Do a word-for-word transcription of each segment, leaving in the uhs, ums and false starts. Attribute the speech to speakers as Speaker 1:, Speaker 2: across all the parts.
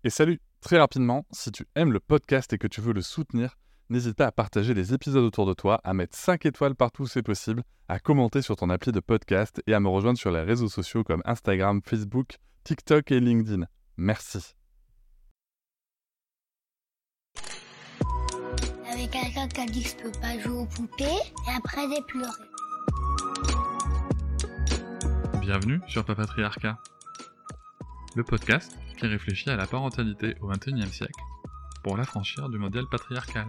Speaker 1: Et salut, très rapidement, si tu aimes le podcast et que tu veux le soutenir, n'hésite pas à partager les épisodes autour de toi, à mettre cinq étoiles partout où c'est possible, à commenter sur ton appli de podcast et à me rejoindre sur les réseaux sociaux comme Instagram, Facebook, TikTok et LinkedIn. Merci.
Speaker 2: Avec quelqu'un qui a dit que je peux pas jouer aux poupées et après j'ai pleuré.
Speaker 1: Bienvenue sur Papatriarcat, le podcast qui réfléchit à la parentalité au vingt et unième siècle pour l'affranchir du modèle patriarcal.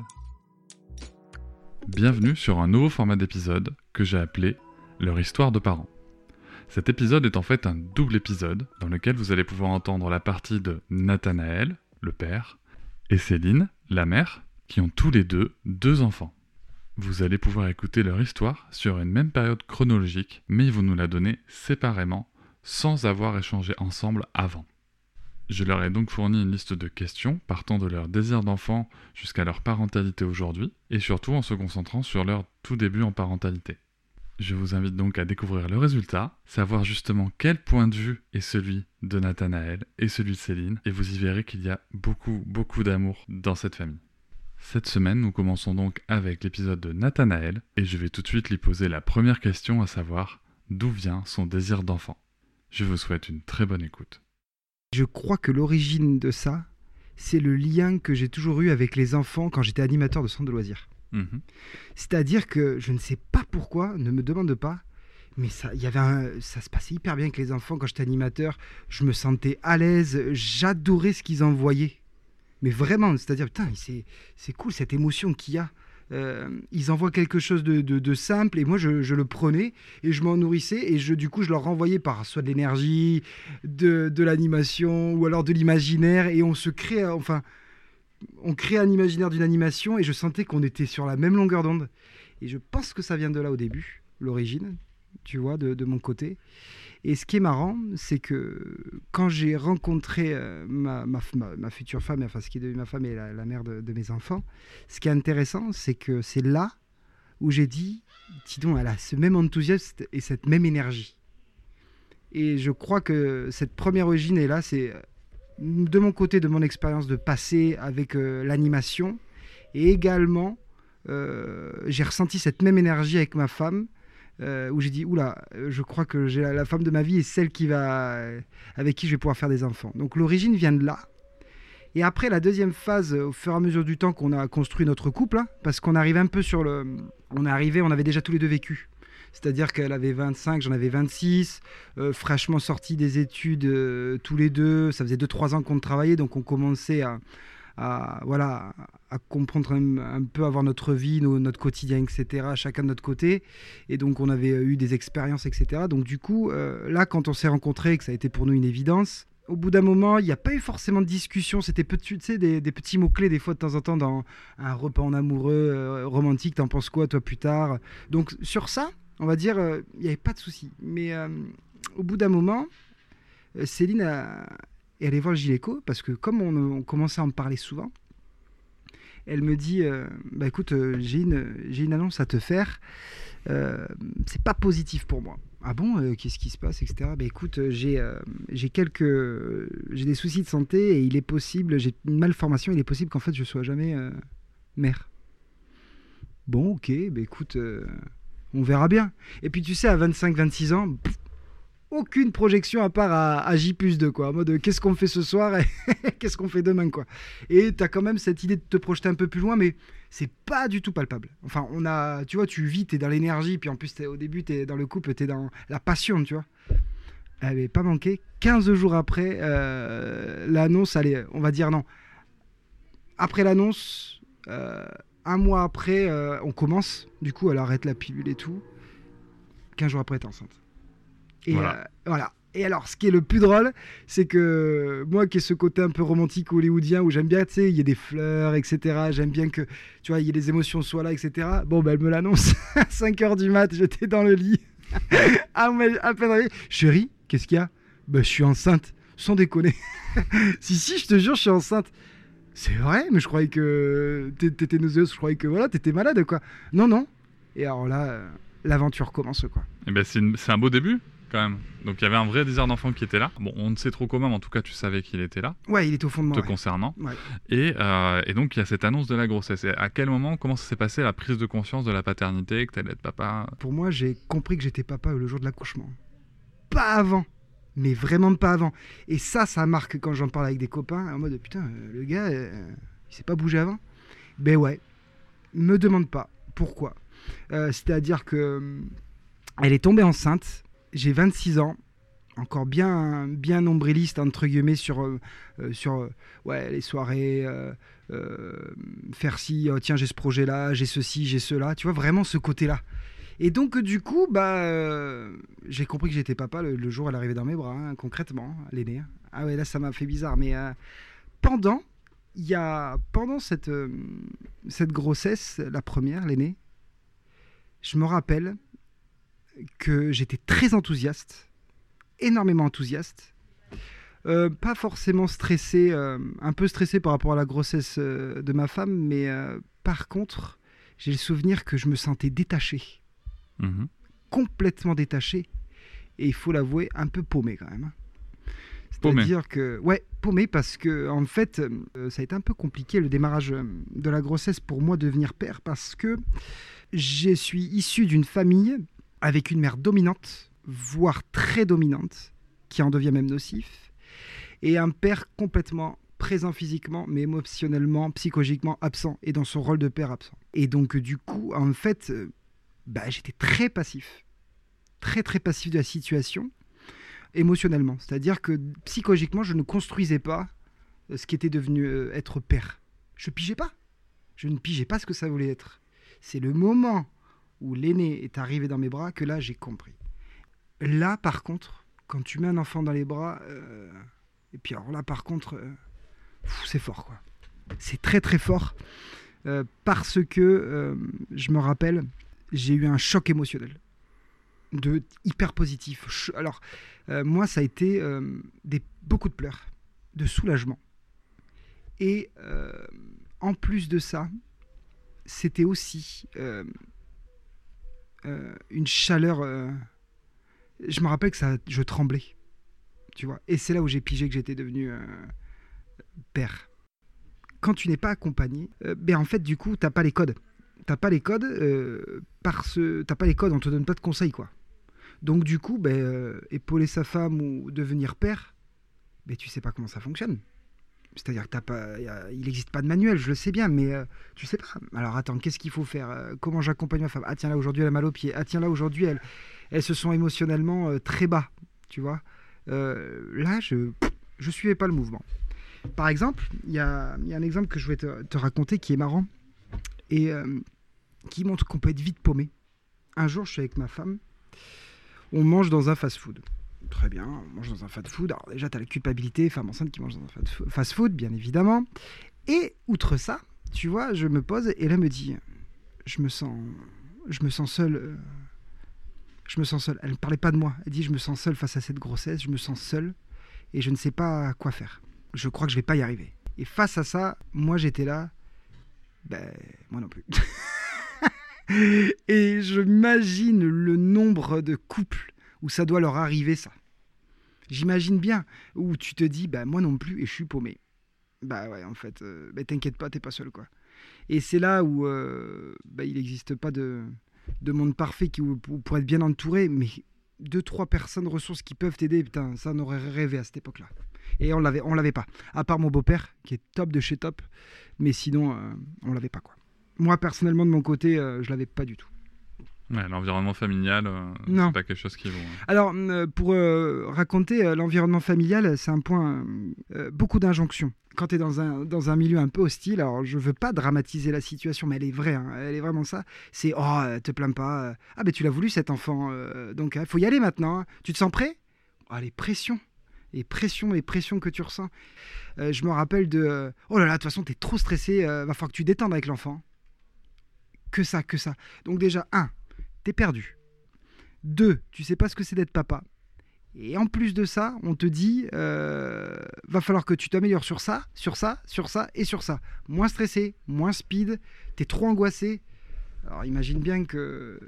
Speaker 1: Bienvenue sur un nouveau format d'épisode que j'ai appelé « Leur histoire de parents ». Cet épisode est en fait un double épisode dans lequel vous allez pouvoir entendre la partie de Nathanaël, le père, et Céline, la mère, qui ont tous les deux deux enfants. Vous allez pouvoir écouter leur histoire sur une même période chronologique, mais ils vont nous la donner séparément, sans avoir échangé ensemble avant. Je leur ai donc fourni une liste de questions partant de leur désir d'enfant jusqu'à leur parentalité aujourd'hui, et surtout en se concentrant sur leur tout début en parentalité. Je vous invite donc à découvrir le résultat, savoir justement quel point de vue est celui de Nathanaël et celui de Céline, et vous y verrez qu'il y a beaucoup, beaucoup d'amour dans cette famille. Cette semaine, nous commençons donc avec l'épisode de Nathanaël, et je vais tout de suite lui poser la première question, à savoir d'où vient son désir d'enfant. Je vous souhaite une très bonne écoute.
Speaker 3: Je crois que l'origine de ça, c'est le lien que j'ai toujours eu avec les enfants quand j'étais animateur de centre de loisirs. Mmh. C'est-à-dire que je ne sais pas pourquoi, ne me demande pas, mais ça, y avait un, ça se passait hyper bien avec les enfants quand j'étais animateur. Je me sentais à l'aise, j'adorais ce qu'ils envoyaient. Mais vraiment, c'est-à-dire, putain, c'est, c'est cool cette émotion qu'il y a. Euh, ils envoient quelque chose de, de, de simple et moi je, je le prenais et je m'en nourrissais et je, du coup je leur renvoyais par soit de l'énergie, de, de l'animation ou alors de l'imaginaire et on se crée, enfin on crée un imaginaire d'une animation et je sentais qu'on était sur la même longueur d'onde et je pense que ça vient de là au début, l'origine, tu vois, de, de mon côté. Et ce qui est marrant, c'est que quand j'ai rencontré euh, ma, ma, ma, ma future femme, enfin ce qui est devenu ma femme et la, la mère de, de mes enfants, ce qui est intéressant, c'est que c'est là où j'ai dit, dis donc, elle a ce même enthousiasme et cette même énergie. Et je crois que cette première origine est là, c'est de mon côté, de mon expérience de passé avec euh, l'animation. Et également, euh, j'ai ressenti cette même énergie avec ma femme, Euh, où j'ai dit oula, je crois que j'ai la, la femme de ma vie est celle qui va, euh, avec qui je vais pouvoir faire des enfants. Donc l'origine vient de là. Et après la deuxième phase, au fur et à mesure du temps qu'on a construit notre couple, hein, parce qu'on arrive un peu sur le, on est arrivé, on avait déjà tous les deux vécu. C'est-à-dire qu'elle avait vingt-cinq, j'en avais vingt-six, euh, fraîchement sortis des études euh, tous les deux. Ça faisait deux trois ans qu'on travaillait, donc on commençait à à, voilà, à comprendre un, un peu, avoir notre vie, nos, notre quotidien, et cetera, chacun de notre côté. Et donc, on avait eu des expériences, et cetera. Donc, du coup, euh, là, quand on s'est rencontrés, que ça a été pour nous une évidence, au bout d'un moment, il n'y a pas eu forcément de discussion. C'était petit, tu sais, des, des petits mots-clés, des fois, de temps en temps, dans un repas en amoureux, euh, romantique. T'en penses quoi, toi, plus tard? Donc, sur ça, on va dire, il euh, n'y avait pas de souci. Mais euh, au bout d'un moment, euh, Céline a... et aller voir le gynéco, parce que comme on, on commençait à en parler souvent, elle me dit euh, bah écoute, euh, j'ai, une, j'ai une annonce à te faire, euh, c'est pas positif pour moi. Ah bon, euh, qu'est-ce qui se passe, et cetera. Bah écoute, euh, j'ai, euh, j'ai quelques euh, j'ai des soucis de santé et il est possible, j'ai une malformation, il est possible qu'en fait je sois jamais euh, mère. Bon, ok, bah écoute, euh, on verra bien. Et puis tu sais, à vingt-cinq vingt-six ans, pff, aucune projection à part à, à J plus deux, quoi, en mode qu'est-ce qu'on fait ce soir et qu'est-ce qu'on fait demain, quoi. Et t'as quand même cette idée de te projeter un peu plus loin, mais c'est pas du tout palpable. Enfin, on a, tu vois, tu vis, t'es dans l'énergie, puis en plus t'es, au début t'es dans le couple, t'es dans la passion, tu vois. Elle avait pas manqué. quinze jours après euh, l'annonce, allez, on va dire non. Après l'annonce, euh, un mois après, euh, on commence. Du coup, elle arrête la pilule et tout. quinze jours après, t'es enceinte. Et voilà. Euh, voilà. Et alors, ce qui est le plus drôle, c'est que moi, qui ai ce côté un peu romantique hollywoodien, où j'aime bien, tu sais, il y a des fleurs, et cetera. J'aime bien que, tu vois, il y ait des émotions soient là, et cetera. Bon, ben, elle me l'annonce à cinq heures du mat, j'étais dans le lit. à, à peine réveillé. Chérie, qu'est-ce qu'il y a? Ben, je suis enceinte. Sans déconner. si, si, je te jure, je suis enceinte. C'est vrai, mais je croyais que t'étais nauséeuse, je croyais que, voilà, t'étais malade, quoi. Non, non. Et alors là, euh, l'aventure commence, quoi.
Speaker 1: Et ben, c'est, une, c'est un beau début. quand même. Donc il y avait un vrai désir d'enfant qui était là. Bon, on ne sait trop comment, mais en tout cas, tu savais qu'il était là.
Speaker 3: Ouais, il était au fond de moi.
Speaker 1: Te
Speaker 3: ouais.
Speaker 1: concernant.
Speaker 3: Ouais.
Speaker 1: Et, euh, et donc il y a cette annonce de la grossesse. Et à quel moment, comment ça s'est passé la prise de conscience de la paternité, que tu allais être papa?
Speaker 3: Pour moi, j'ai compris que j'étais papa le jour de l'accouchement. Pas avant. Mais vraiment pas avant. Et ça, ça marque quand j'en parle avec des copains, en mode putain, euh, le gars, euh, il s'est pas bougé avant. Ben ouais, me demande pas pourquoi. Euh, c'est-à-dire que euh, elle est tombée enceinte, j'ai vingt-six ans, encore bien, bien nombriliste, entre guillemets, sur, euh, sur euh, ouais, les soirées, euh, euh, faire ci, oh, tiens, j'ai ce projet-là, j'ai ceci, j'ai cela, tu vois, vraiment ce côté-là. Et donc, du coup, bah, euh, j'ai compris que j'étais papa le, le jour où elle arrivait dans mes bras, hein, concrètement, l'aînée. Ah ouais, là, ça m'a fait bizarre. Mais euh, pendant, il y a, pendant cette, euh, cette grossesse, la première, l'aînée, je me rappelle que j'étais très enthousiaste, énormément enthousiaste. Euh, pas forcément stressé, euh, un peu stressé par rapport à la grossesse euh, de ma femme, mais euh, par contre, j'ai le souvenir que je me sentais détaché. Mmh. Complètement détaché et il faut l'avouer un peu paumé quand même. C'est-à-dire que ouais, paumé parce que en fait euh, ça a été un peu compliqué le démarrage de la grossesse pour moi de devenir père parce que je suis issu d'une famille avec une mère dominante, voire très dominante, qui en devient même nocif, et un père complètement présent physiquement, mais émotionnellement, psychologiquement absent et dans son rôle de père absent. Et donc du coup, en fait, bah, j'étais très passif, très très passif de la situation, émotionnellement. C'est-à-dire que psychologiquement, je ne construisais pas ce qui était devenu euh, être père. Je pigeais pas. Je ne pigeais pas ce que ça voulait être. C'est le moment où l'aîné est arrivé dans mes bras que là, j'ai compris. Là, par contre, quand tu mets un enfant dans les bras, euh, et puis alors là, par contre, euh, pff, c'est fort, quoi. C'est très très fort, euh, parce que, euh, je me rappelle, j'ai eu un choc émotionnel, de hyper positif. Alors, euh, moi, ça a été euh, des, beaucoup de pleurs, de soulagement. Et euh, en plus de ça, c'était aussi euh, euh, une chaleur. Euh, je me rappelle que ça, je tremblais, tu vois. Et c'est là où j'ai pigé que j'étais devenu euh, père. Quand tu n'es pas accompagné, euh, ben en fait, du coup, t'as pas les codes. T'as pas les codes, euh, parce t'as pas les codes, on te donne pas de conseils, quoi. Donc du coup, ben, euh, épauler sa femme ou devenir père, ben, tu sais pas comment ça fonctionne. C'est-à-dire que t'as pas, y a, il n'existe pas de manuel, je le sais bien, mais euh, tu sais pas. Alors attends, qu'est-ce qu'il faut faire? euh, Comment j'accompagne ma femme? Ah tiens, là aujourd'hui elle a mal aux pieds. Ah tiens, là aujourd'hui elles, elles se sont émotionnellement euh, très bas, tu vois. Euh, là, je je suivais pas le mouvement. Par exemple, il y a, y a un exemple que je vais te, te raconter qui est marrant et euh, qui montre qu'on peut être vite paumé. Un jour, je suis avec ma femme, on mange dans un fast-food. Très bien, on mange dans un fast-food. Alors déjà, tu as la culpabilité, femme enceinte qui mange dans un fast-food, bien évidemment. Et outre ça, tu vois, je me pose et elle me dit, je me sens, je me sens seule. Euh, je me sens seule. Elle ne parlait pas de moi. Elle dit, je me sens seule face à cette grossesse. Je me sens seule et je ne sais pas quoi faire. Je crois que je ne vais pas y arriver. Et face à ça, moi, j'étais là. Ben, moi non plus. Et je m'imagine le nombre de couples où ça doit leur arriver, ça. J'imagine bien, où tu te dis, bah moi non plus, et je suis paumé. Bah ouais, en fait, euh, bah, t'inquiète pas, t'es pas seul, quoi. Et c'est là où euh, bah, il n'existe pas de, de monde parfait qui, où, où pour être bien entouré, mais deux, trois personnes ressources qui peuvent t'aider, putain, ça on aurait rêvé à cette époque-là. Et on l'avait, on l'avait pas. À part mon beau-père, qui est top de chez top, mais sinon, euh, on l'avait pas, quoi. Moi, personnellement, de mon côté, euh, je l'avais pas du tout.
Speaker 1: Ouais, l'environnement familial, euh, c'est pas quelque chose qui vaut. Hein.
Speaker 3: Alors, euh, pour euh, raconter euh, l'environnement familial, c'est un point, euh, beaucoup d'injonctions. Quand tu es dans un, dans un milieu un peu hostile, alors je veux pas dramatiser la situation, mais elle est vraie, hein, elle est vraiment ça. C'est, oh, euh, te plains pas, euh, ah ben tu l'as voulu cet enfant, euh, donc il euh, faut y aller maintenant. Hein. Tu te sens prêt? Oh, les pressions, les pressions, les pressions que tu ressens. Euh, je me rappelle de, euh, oh là là, de toute façon, tu es trop stressé, euh, va falloir que tu détendes avec l'enfant. Que ça, que ça. Donc déjà, un, t'es perdu. Deux, tu sais pas ce que c'est d'être papa. Et en plus de ça, on te dit, euh, va falloir que tu t'améliores sur ça, sur ça, sur ça et sur ça. Moins stressé, moins speed, t'es trop angoissé. Alors imagine bien que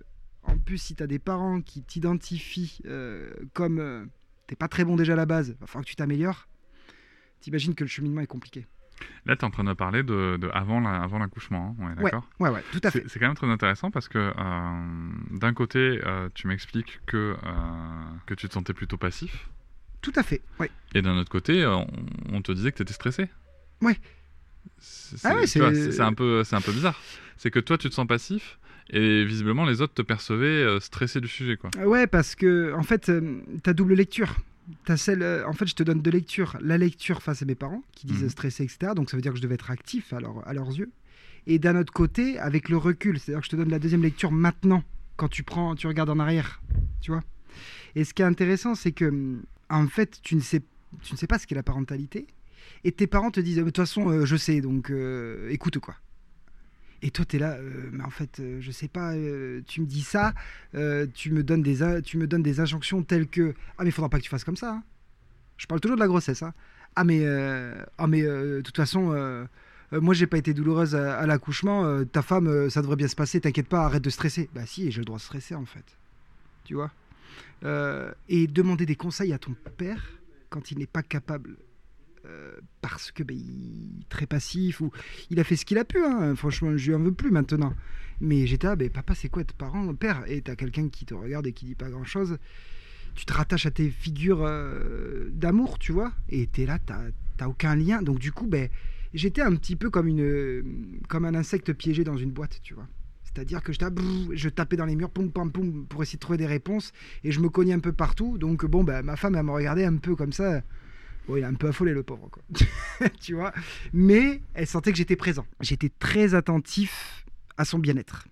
Speaker 3: en plus, si tu as des parents qui t'identifient euh, comme euh, t'es pas très bon déjà à la base, il va falloir que tu t'améliores, t'imagines que le cheminement est compliqué.
Speaker 1: Là, tu es en train de parler de, de avant, la, avant l'accouchement, hein, on est d'accord ?
Speaker 3: Ouais, ouais, ouais, tout à fait.
Speaker 1: C'est, c'est quand même très intéressant parce que euh, d'un côté, euh, tu m'expliques que, euh, que tu te sentais plutôt passif.
Speaker 3: Tout à fait, oui.
Speaker 1: Et d'un autre côté, euh, on, on te disait que tu étais stressé.
Speaker 3: Ouais.
Speaker 1: C'est,
Speaker 3: ah ouais,
Speaker 1: c'est,
Speaker 3: c'est...
Speaker 1: vois, c'est, c'est, un peu, c'est un peu bizarre. C'est que toi, tu te sens passif et visiblement, les autres te percevaient euh, stressé du sujet, quoi.
Speaker 3: Ouais, parce que, en fait, euh, t'as double lecture. T'as celle, euh, en fait, je te donne deux lectures. La lecture face à mes parents, qui disent mmh. stressé, et cetera. Donc, ça veut dire que je devais être actif à, leur, à leurs yeux. Et d'un autre côté, avec le recul, c'est-à-dire que je te donne la deuxième lecture maintenant, quand tu prends, tu regardes en arrière, tu vois. Et ce qui est intéressant, c'est que, en fait, tu ne sais, tu ne sais pas ce qu'est la parentalité. Et tes parents te disent, de toute façon, euh, je sais, donc euh, écoute, quoi. Et toi, t'es là, euh, mais en fait, euh, je sais pas, euh, tu me dis ça, euh, tu, me donnes des, tu me donnes des injonctions telles que « Ah, mais il faudra pas que tu fasses comme ça. Hein. » Je parle toujours de la grossesse. Hein. « Ah, mais euh, ah, mais euh, de toute façon, euh, euh, moi, j'ai pas été douloureuse à, à l'accouchement. Euh, ta femme, euh, ça devrait bien se passer. T'inquiète pas, arrête de stresser. » Bah si, j'ai le droit de stresser, en fait. Tu vois euh, Et demander des conseils à ton père quand il n'est pas capable... Euh, parce que bah, il est très passif ou il a fait ce qu'il a pu hein. Franchement je lui en veux plus maintenant mais j'étais là bah, papa c'est quoi être parent père et t'as quelqu'un qui te regarde et qui dit pas grand chose, tu te rattaches à tes figures euh, d'amour tu vois et t'es là t'as, t'as aucun lien donc du coup bah, j'étais un petit peu comme, une, comme un insecte piégé dans une boîte tu vois. C'est-à-dire que je, tapais, je tapais dans les murs poum, poum, poum, pour essayer de trouver des réponses et je me cognais un peu partout donc bon bah, ma femme elle me regardait un peu comme ça. Bon, il a un peu affolé le pauvre, quoi. Tu vois. Mais elle sentait que j'étais présent. J'étais très attentif à son bien-être.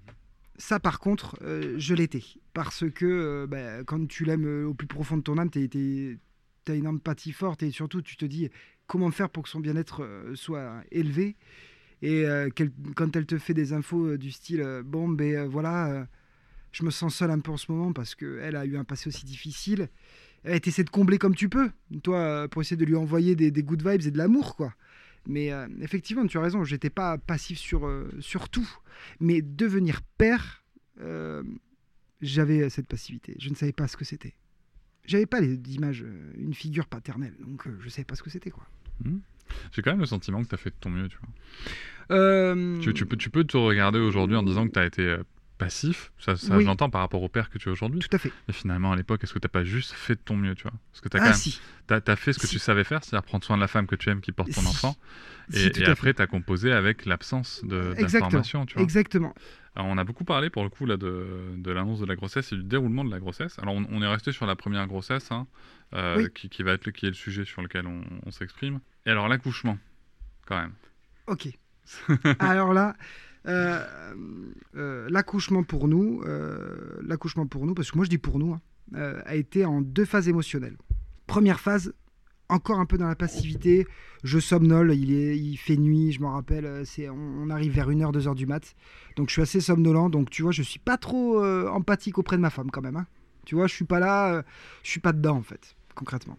Speaker 3: Ça, par contre, euh, je l'étais. Parce que euh, bah, quand tu l'aimes euh, au plus profond de ton âme, tu as une empathie forte et surtout, tu te dis comment faire pour que son bien-être euh, soit élevé. Et euh, quand elle te fait des infos euh, du style euh, bon, ben euh, voilà, euh, je me sens seul un peu en ce moment parce qu'elle a eu un passé aussi difficile. Eh, t'essaies de combler comme tu peux, toi, pour essayer de lui envoyer des, des good vibes et de l'amour, quoi. Mais euh, effectivement, tu as raison, j'étais pas passif sur, euh, sur tout. Mais devenir père, euh, j'avais cette passivité. Je ne savais pas ce que c'était. J'avais pas d'image, une figure paternelle, donc euh, je savais pas ce que c'était, quoi.
Speaker 1: Mmh. J'ai quand même le sentiment que tu as fait de ton mieux, tu vois.
Speaker 3: Euh...
Speaker 1: Tu, tu, peux, tu peux te regarder aujourd'hui en disant que tu as été... Euh... passif, ça, ça oui. je l'entends par rapport au père que tu es aujourd'hui.
Speaker 3: Tout à fait.
Speaker 1: Mais finalement, à l'époque, est-ce que tu n'as pas juste fait de ton mieux, tu vois ? Parce que tu as
Speaker 3: ah,
Speaker 1: quand même,
Speaker 3: si.
Speaker 1: t'as, t'as fait ce que
Speaker 3: si.
Speaker 1: tu savais faire, c'est-à-dire prendre soin de la femme que tu aimes qui porte ton
Speaker 3: si.
Speaker 1: enfant.
Speaker 3: Si,
Speaker 1: et, et après, tu as composé avec l'absence de, d'information, tu vois.
Speaker 3: Exactement.
Speaker 1: Alors, on a beaucoup parlé, pour le coup, là, de, de l'annonce de la grossesse et du déroulement de la grossesse. Alors, on, on est resté sur la première grossesse, hein, euh, oui. qui, qui va être le, qui est le sujet sur lequel on, on s'exprime. Et alors, l'accouchement, quand même.
Speaker 3: Ok. Alors là... Euh, euh, l'accouchement pour nous, euh, l'accouchement pour nous, parce que moi je dis pour nous, hein, euh, a été en deux phases émotionnelles. Première phase, encore un peu dans la passivité, je somnole, il, est, il fait nuit, je m'en rappelle, c'est, on, on arrive vers une heure, deux heures du mat, donc je suis assez somnolent, donc tu vois, je suis pas trop euh, empathique auprès de ma femme quand même, hein. Tu vois, je suis pas là, euh, je suis pas dedans en fait, concrètement.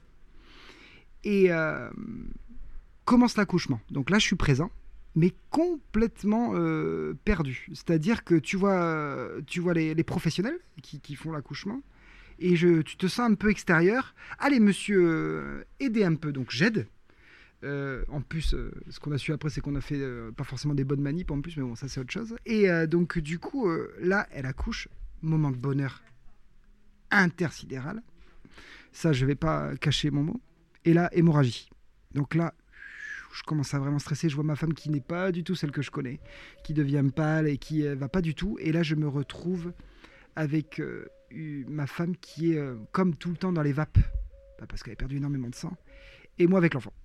Speaker 3: Et euh, commence l'accouchement, donc là je suis présent, mais complètement euh, perdu. C'est-à-dire que tu vois, tu vois les, les professionnels qui, qui font l'accouchement, et je, tu te sens un peu extérieur. Allez, monsieur, euh, aidez un peu. Donc j'aide. Euh, en plus, euh, ce qu'on a su après, c'est qu'on a fait euh, pas forcément des bonnes manips en plus, mais bon, ça c'est autre chose. Et euh, donc du coup, euh, là, elle accouche. Moment de bonheur intersidéral. Ça, je vais pas cacher mon mot. Et là, hémorragie. Donc là, je commence à vraiment stresser, je vois ma femme qui n'est pas du tout celle que je connais, qui devient pâle et qui euh, va pas du tout. Et là, je me retrouve avec euh, ma femme qui est euh, comme tout le temps dans les vapes, bah, parce qu'elle a perdu énormément de sang, et moi avec l'enfant.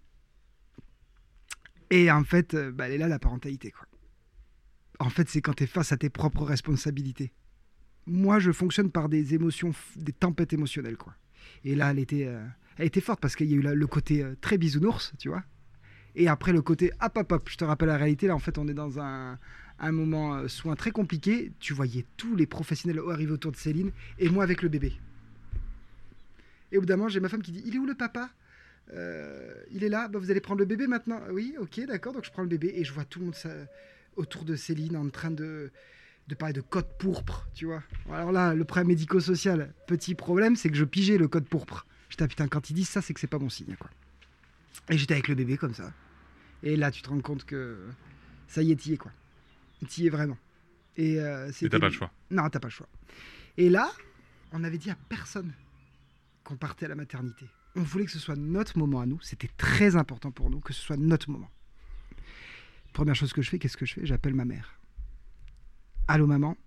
Speaker 3: Et en fait, euh, bah, elle est là, la parentalité, quoi. En fait, c'est quand tu es face à tes propres responsabilités. Moi, je fonctionne par des émotions, des tempêtes émotionnelles, quoi. Et là, elle était, euh, elle était forte parce qu'il y a eu là, le côté euh, très bisounours, tu vois. Et après le côté hop hop hop, je te rappelle la réalité, là en fait on est dans un, un moment euh, soin très compliqué. Tu voyais tous les professionnels arriver autour de Céline et moi avec le bébé. Et au bout d'un moment, j'ai ma femme qui dit « Il est où le papa ? euh, Il est là, bah, vous allez prendre le bébé maintenant ?» Oui, ok, d'accord, donc je prends le bébé et je vois tout le monde ça, autour de Céline en train de, de parler de code pourpre, tu vois. Alors là, le problème médico-social, petit problème, c'est que je pigeais le code pourpre. J'étais, ah, putain, quand ils disent ça, c'est que c'est pas bon signe, quoi. Et j'étais avec le bébé comme ça. Et là, tu te rends compte que ça y est, t'y es, quoi. T'y es vraiment. Et, euh,
Speaker 1: Et t'as pas le choix.
Speaker 3: Non, t'as pas le choix. Et là, on avait dit à personne qu'on partait à la maternité. On voulait que ce soit notre moment à nous. C'était très important pour nous que ce soit notre moment. Première chose que je fais, qu'est-ce que je fais? J'appelle ma mère. Allô, maman?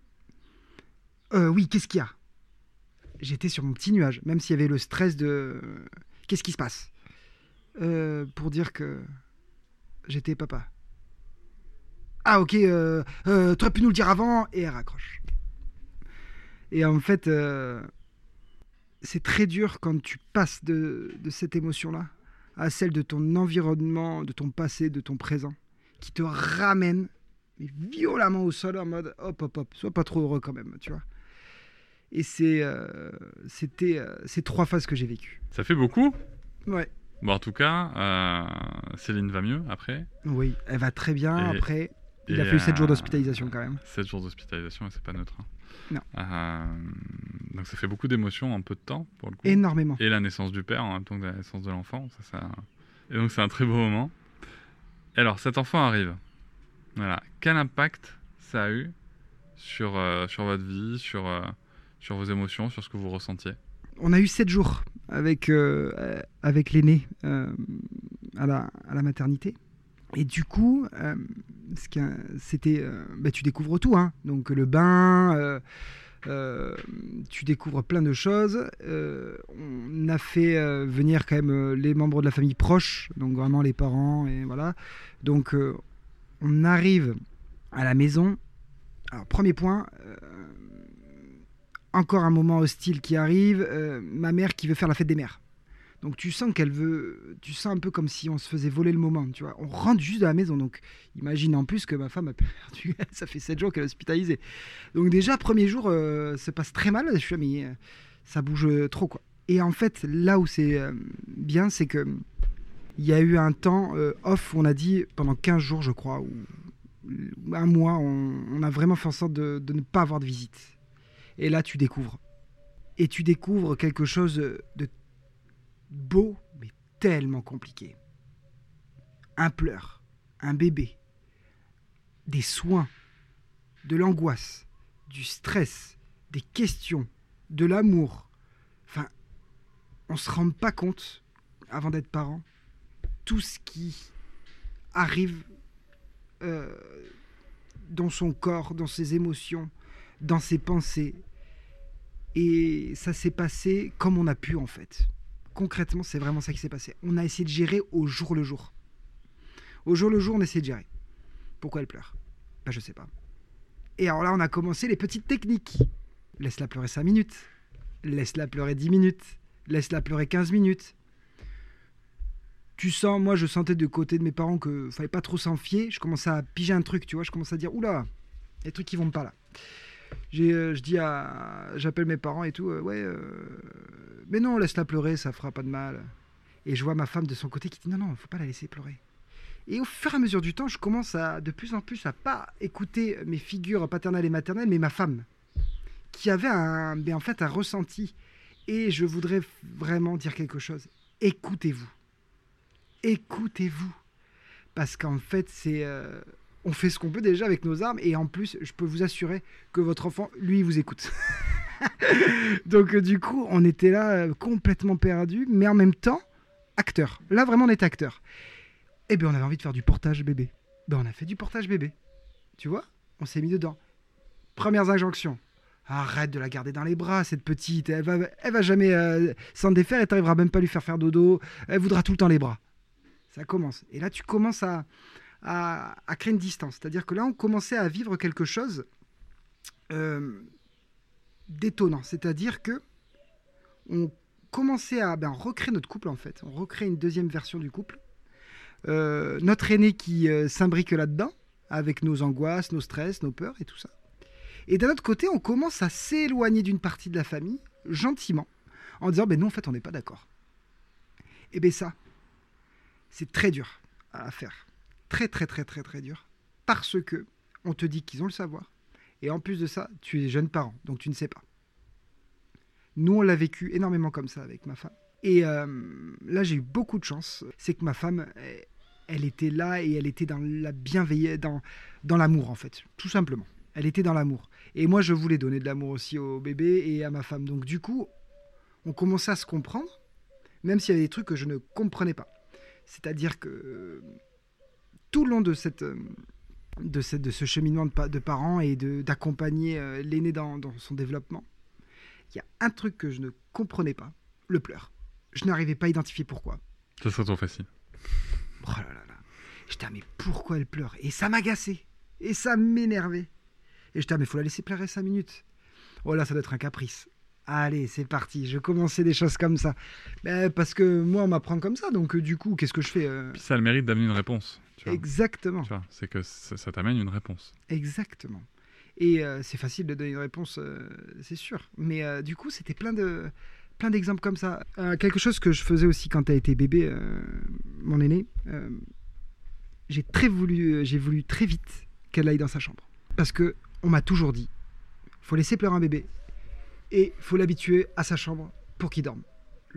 Speaker 3: euh, Oui, qu'est-ce qu'il y a? J'étais sur mon petit nuage, même s'il y avait le stress de... Qu'est-ce qui se passe? euh, Pour dire que j'étais papa. Ah, ok, euh, euh, t'aurais pu nous le dire avant. Et elle raccroche. Et en fait, euh, c'est très dur quand tu passes de, de cette émotion-là à celle de ton environnement, de ton passé, de ton présent, qui te ramène mais violemment au sol en mode hop, hop, hop, sois pas trop heureux quand même, tu vois. Et c'est, euh, c'était euh, ces trois phases que j'ai vécues.
Speaker 1: Ça fait beaucoup.
Speaker 3: Ouais.
Speaker 1: Bon, en tout cas, euh, Céline va mieux après.
Speaker 3: Oui, elle va très bien
Speaker 1: et,
Speaker 3: après. Il
Speaker 1: et
Speaker 3: a fallu sept
Speaker 1: euh,
Speaker 3: jours d'hospitalisation quand même.
Speaker 1: sept jours d'hospitalisation, et c'est pas neutre. Hein.
Speaker 3: Non.
Speaker 1: Euh, donc ça fait beaucoup d'émotions en peu de temps, pour le coup.
Speaker 3: Énormément.
Speaker 1: Et la naissance du père en même temps que la naissance de l'enfant. Ça, ça... Et donc c'est un très beau moment. Et alors, cet enfant arrive. Voilà. Quel impact ça a eu sur, euh, sur votre vie, sur, euh, sur vos émotions, sur ce que vous ressentiez?
Speaker 3: On a eu sept jours avec, euh, avec l'aîné euh, à, la, à la maternité. Et du coup, euh, ce qui a, c'était, euh, bah, tu découvres tout. Hein. Donc le bain, euh, euh, tu découvres plein de choses. Euh, on a fait euh, venir quand même euh, les membres de la famille proches, donc vraiment les parents. Et voilà. Donc euh, on arrive à la maison. Alors premier point, euh, encore un moment hostile qui arrive. Euh, ma mère qui veut faire la fête des mères. Donc tu sens qu'elle veut, tu sens un peu comme si on se faisait voler le moment, tu vois. On rentre juste de la maison, donc imagine en plus que ma femme a perdu, ça fait sept jours qu'elle est hospitalisée. Donc déjà, premier jour, euh, ça passe très mal, je suis mais euh, ça bouge trop, quoi. Et en fait, là où c'est euh, bien, c'est que il y a eu un temps euh, off où on a dit, pendant quinze jours, je crois, ou un mois, on, on a vraiment fait en sorte de, de ne pas avoir de visite. Et là, tu découvres. Et tu découvres quelque chose de beau, mais tellement compliqué. Un pleur, un bébé, des soins, de l'angoisse, du stress, des questions, de l'amour. Enfin, on se rend pas compte, avant d'être parent, tout ce qui arrive euh, dans son corps, dans ses émotions, dans ses pensées. Et ça s'est passé comme on a pu, en fait. Concrètement, c'est vraiment ça qui s'est passé. On a essayé de gérer au jour le jour. Au jour le jour, on essaie de gérer. Pourquoi elle pleure? Ben, je sais pas. Et alors là, on a commencé les petites techniques. Laisse-la pleurer cinq minutes. Laisse-la pleurer dix minutes. Laisse-la pleurer quinze minutes. Tu sens, moi, je sentais de côté de mes parents qu'il fallait pas trop s'en fier. Je commençais à piger un truc, tu vois. Je commençais à dire, oula, il y a des trucs qui vont pas là. J'ai, euh, je dis à, j'appelle mes parents et tout, euh, ouais, euh, mais non, laisse-la pleurer, ça fera pas de mal. Et je vois ma femme de son côté qui dit, non, non, faut pas la laisser pleurer. Et au fur et à mesure du temps, je commence à, de plus en plus à pas écouter mes figures paternelles et maternelles, mais ma femme, qui avait un, ben en fait, un ressenti. Et je voudrais vraiment dire quelque chose. Écoutez-vous. Écoutez-vous. Parce qu'en fait, c'est... Euh, on fait ce qu'on peut déjà avec nos armes. Et en plus, je peux vous assurer que votre enfant, lui, vous écoute. Donc, euh, du coup, on était là euh, complètement perdus, mais en même temps, acteurs. Là, vraiment, on était acteurs. Eh bien, on avait envie de faire du portage bébé. Ben, on a fait du portage bébé. Tu vois? On s'est mis dedans. Premières injonctions. Arrête de la garder dans les bras, cette petite. Elle va, elle va jamais euh, s'en défaire et t'arriveras même pas à lui faire faire dodo. Elle voudra tout le temps les bras. Ça commence. Et là, tu commences à, à, à créer une distance. C'est-à-dire que là, on commençait à vivre quelque chose euh, d'étonnant. C'est-à-dire que on commençait à ben, recréer notre couple, en fait. On recrée une deuxième version du couple. Euh, notre aîné qui euh, s'imbrique là-dedans, avec nos angoisses, nos stress, nos peurs et tout ça. Et d'un autre côté, on commence à s'éloigner d'une partie de la famille, gentiment, en disant, ben non, en fait, on n'est pas d'accord. Et bien ça, c'est très dur à faire. Très, très, très, très, très dur. Parce que on te dit qu'ils ont le savoir. Et en plus de ça, tu es jeune parent, donc tu ne sais pas. Nous, on l'a vécu énormément comme ça avec ma femme. Et euh, là, j'ai eu beaucoup de chance. C'est que ma femme, elle, elle était là et elle était dans la bienveillance, dans, dans l'amour en fait, tout simplement. Elle était dans l'amour. Et moi, je voulais donner de l'amour aussi au bébé et à ma femme. Donc du coup, on commençait à se comprendre, même s'il y avait des trucs que je ne comprenais pas. C'est-à-dire que euh, tout le long de, cette, euh, de, cette, de ce cheminement de, pa- de parents et de, d'accompagner euh, l'aîné dans, dans son développement, il y a un truc que je ne comprenais pas, le pleur. Je n'arrivais pas à identifier pourquoi.
Speaker 1: Ça serait trop facile.
Speaker 3: Oh là là là. J'étais, ah, mais pourquoi elle pleure? Et ça m'agaçait. Et ça m'énervait. Et j'étais, ah, mais il faut la laisser pleurer cinq minutes. Oh là, ça doit être un caprice. Allez, c'est parti. Je commençais des choses comme ça. Ben, parce que moi, on m'apprend comme ça. Donc, euh, du coup, qu'est-ce que je fais euh...
Speaker 1: Puis ça a le mérite d'amener une réponse. Tu vois.
Speaker 3: Exactement.
Speaker 1: Tu vois, c'est que ça, ça t'amène une réponse.
Speaker 3: Exactement. Et euh, c'est facile de donner une réponse, euh, c'est sûr. Mais euh, du coup, c'était plein de... plein d'exemples comme ça. Euh, quelque chose que je faisais aussi quand elle était bébé, euh, mon aîné, euh, j'ai très voulu, j'ai voulu très vite qu'elle aille dans sa chambre. Parce que on m'a toujours dit, faut laisser pleurer un bébé et faut l'habituer à sa chambre pour qu'il dorme.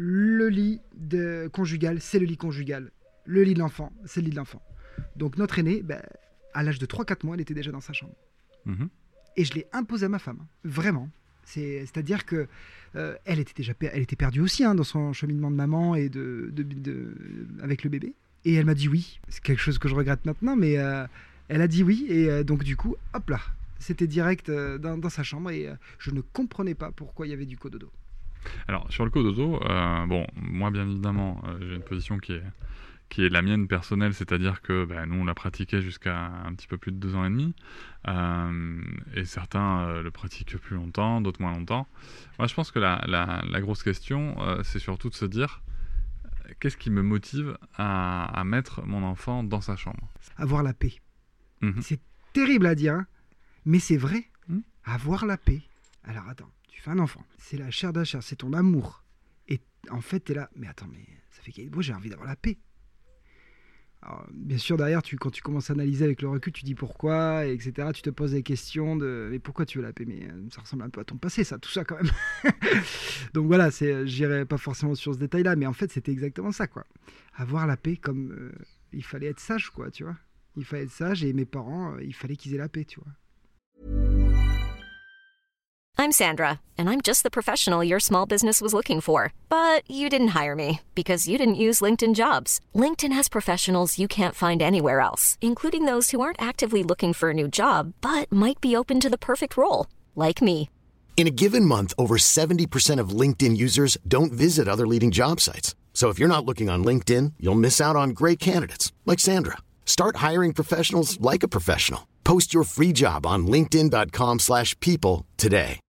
Speaker 3: Le lit de conjugal, c'est le lit conjugal. Le lit de l'enfant, c'est le lit de l'enfant. Donc notre aîné, ben, à l'âge de trois quatre mois, elle était déjà dans sa chambre. Mmh. Et je l'ai imposé à ma femme, vraiment. C'est, c'est-à-dire que euh, elle était déjà elle était perdue aussi hein, dans son cheminement de maman et de, de, de, de, avec le bébé. Et elle m'a dit oui. C'est quelque chose que je regrette maintenant, mais euh, elle a dit oui. Et euh, donc du coup, hop là, c'était direct euh, dans, dans sa chambre et euh, je ne comprenais pas pourquoi il y avait du cododo.
Speaker 1: Alors sur le cododo, euh, bon, moi bien évidemment, euh, j'ai une position qui est qui est la mienne personnelle, c'est-à-dire que bah, nous on l'a pratiqué jusqu'à un petit peu plus de deux ans et demi, euh, et certains euh, le pratiquent plus longtemps, d'autres moins longtemps. Moi je pense que la, la, la grosse question, euh, c'est surtout de se dire, qu'est-ce qui me motive à, à mettre mon enfant dans sa chambre ?
Speaker 3: Avoir la paix.
Speaker 1: Mmh.
Speaker 3: C'est terrible à dire, hein, mais c'est vrai.
Speaker 1: Mmh.
Speaker 3: Avoir la paix. Alors attends, tu fais un enfant, c'est la chair de la chair, c'est ton amour. Et en fait t'es là, mais attends, mais ça fait qu'il moi j'ai envie d'avoir la paix. Alors, bien sûr, derrière, tu, quand tu commences à analyser avec le recul, tu dis pourquoi, et etc. Tu te poses des questions de mais pourquoi tu veux la paix ? Mais ça ressemble un peu à ton passé, ça, tout ça quand même. Donc voilà, c'est, j'irai pas forcément sur ce détail-là, mais en fait, c'était exactement ça, quoi. Avoir la paix comme euh, il fallait être sage, quoi, tu vois. Il fallait être sage, et mes parents, euh, il fallait qu'ils aient la paix, tu vois.
Speaker 4: I'm Sandra, and I'm just the professional your small business was looking for. But you didn't hire me because you didn't use LinkedIn Jobs. LinkedIn has professionals you can't find anywhere else, including those who aren't actively looking for a new job, but might be open to the perfect role, like me.
Speaker 5: In a given month, over seventy percent of LinkedIn users don't visit other leading job sites. So if you're not looking on LinkedIn, you'll miss out on great candidates, like Sandra. Start hiring professionals like a professional. Post your free job on linkedin.com slash people today.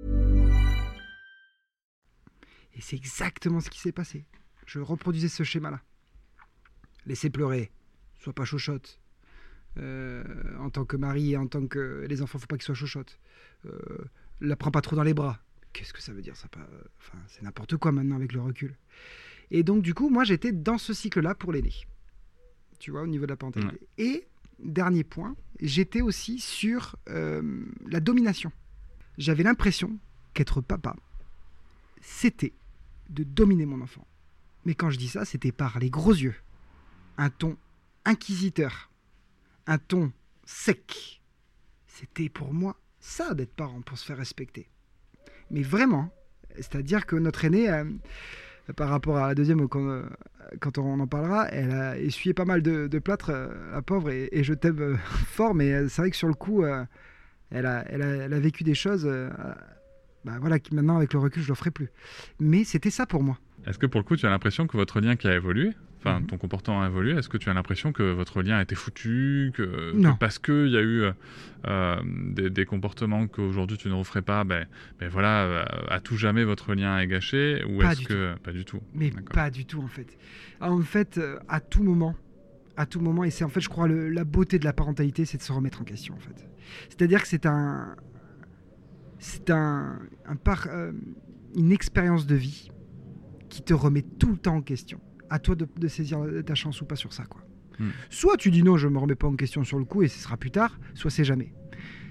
Speaker 3: Et c'est exactement ce qui s'est passé. Je reproduisais ce schéma-là. Laissez pleurer, sois pas chochotte. Euh, en tant que mari et en tant que... Les enfants, faut pas qu'ils soient chochottes. Euh, la prends pas trop dans les bras. Qu'est-ce que ça veut dire ça pas... Enfin, c'est n'importe quoi maintenant avec le recul. Et donc, du coup, moi, j'étais dans ce cycle-là pour l'aîné. Tu vois, au niveau de la parentalité. Mmh. Et, dernier point, j'étais aussi sur euh, la domination. J'avais l'impression qu'être papa, c'était de dominer mon enfant. Mais quand je dis ça, c'était par les gros yeux. Un ton inquisiteur. Un ton sec. C'était pour moi ça d'être parent, pour se faire respecter. Mais vraiment, c'est-à-dire que notre aînée, euh, par rapport à la deuxième, quand, euh, quand on en parlera, elle a essuyé pas mal de, de plâtre, euh, la pauvre, et, et je t'aime euh, fort, mais c'est vrai que sur le coup, euh, elle, a, elle, a, elle a vécu des choses... Euh, Bah voilà, maintenant avec le recul je ne le ferai plus. Mais c'était ça pour moi.
Speaker 1: Est-ce que pour le coup tu as l'impression que votre lien qui a évolué, enfin mm-hmm. ton comportement a évolué, est-ce que tu as l'impression que votre lien a été foutu, que,
Speaker 3: non.
Speaker 1: que parce qu'il y a eu euh, des, des comportements qu'aujourd'hui tu ne referais pas, ben, ben voilà, à tout jamais votre lien est gâché, ou
Speaker 3: pas
Speaker 1: est-ce
Speaker 3: du
Speaker 1: que...
Speaker 3: Tout.
Speaker 1: Pas du tout.
Speaker 3: Mais D'accord. Pas du tout en fait. En fait, à tout moment, à tout moment, et c'est en fait je crois le, la beauté de la parentalité, c'est de se remettre en question en fait. C'est-à-dire que c'est un... C'est un, un par, euh, une expérience de vie qui te remet tout le temps en question. À toi de, de saisir ta chance ou pas sur ça, quoi. Mm. Soit tu dis non, je me remets pas en question sur le coup et ce sera plus tard, soit c'est jamais.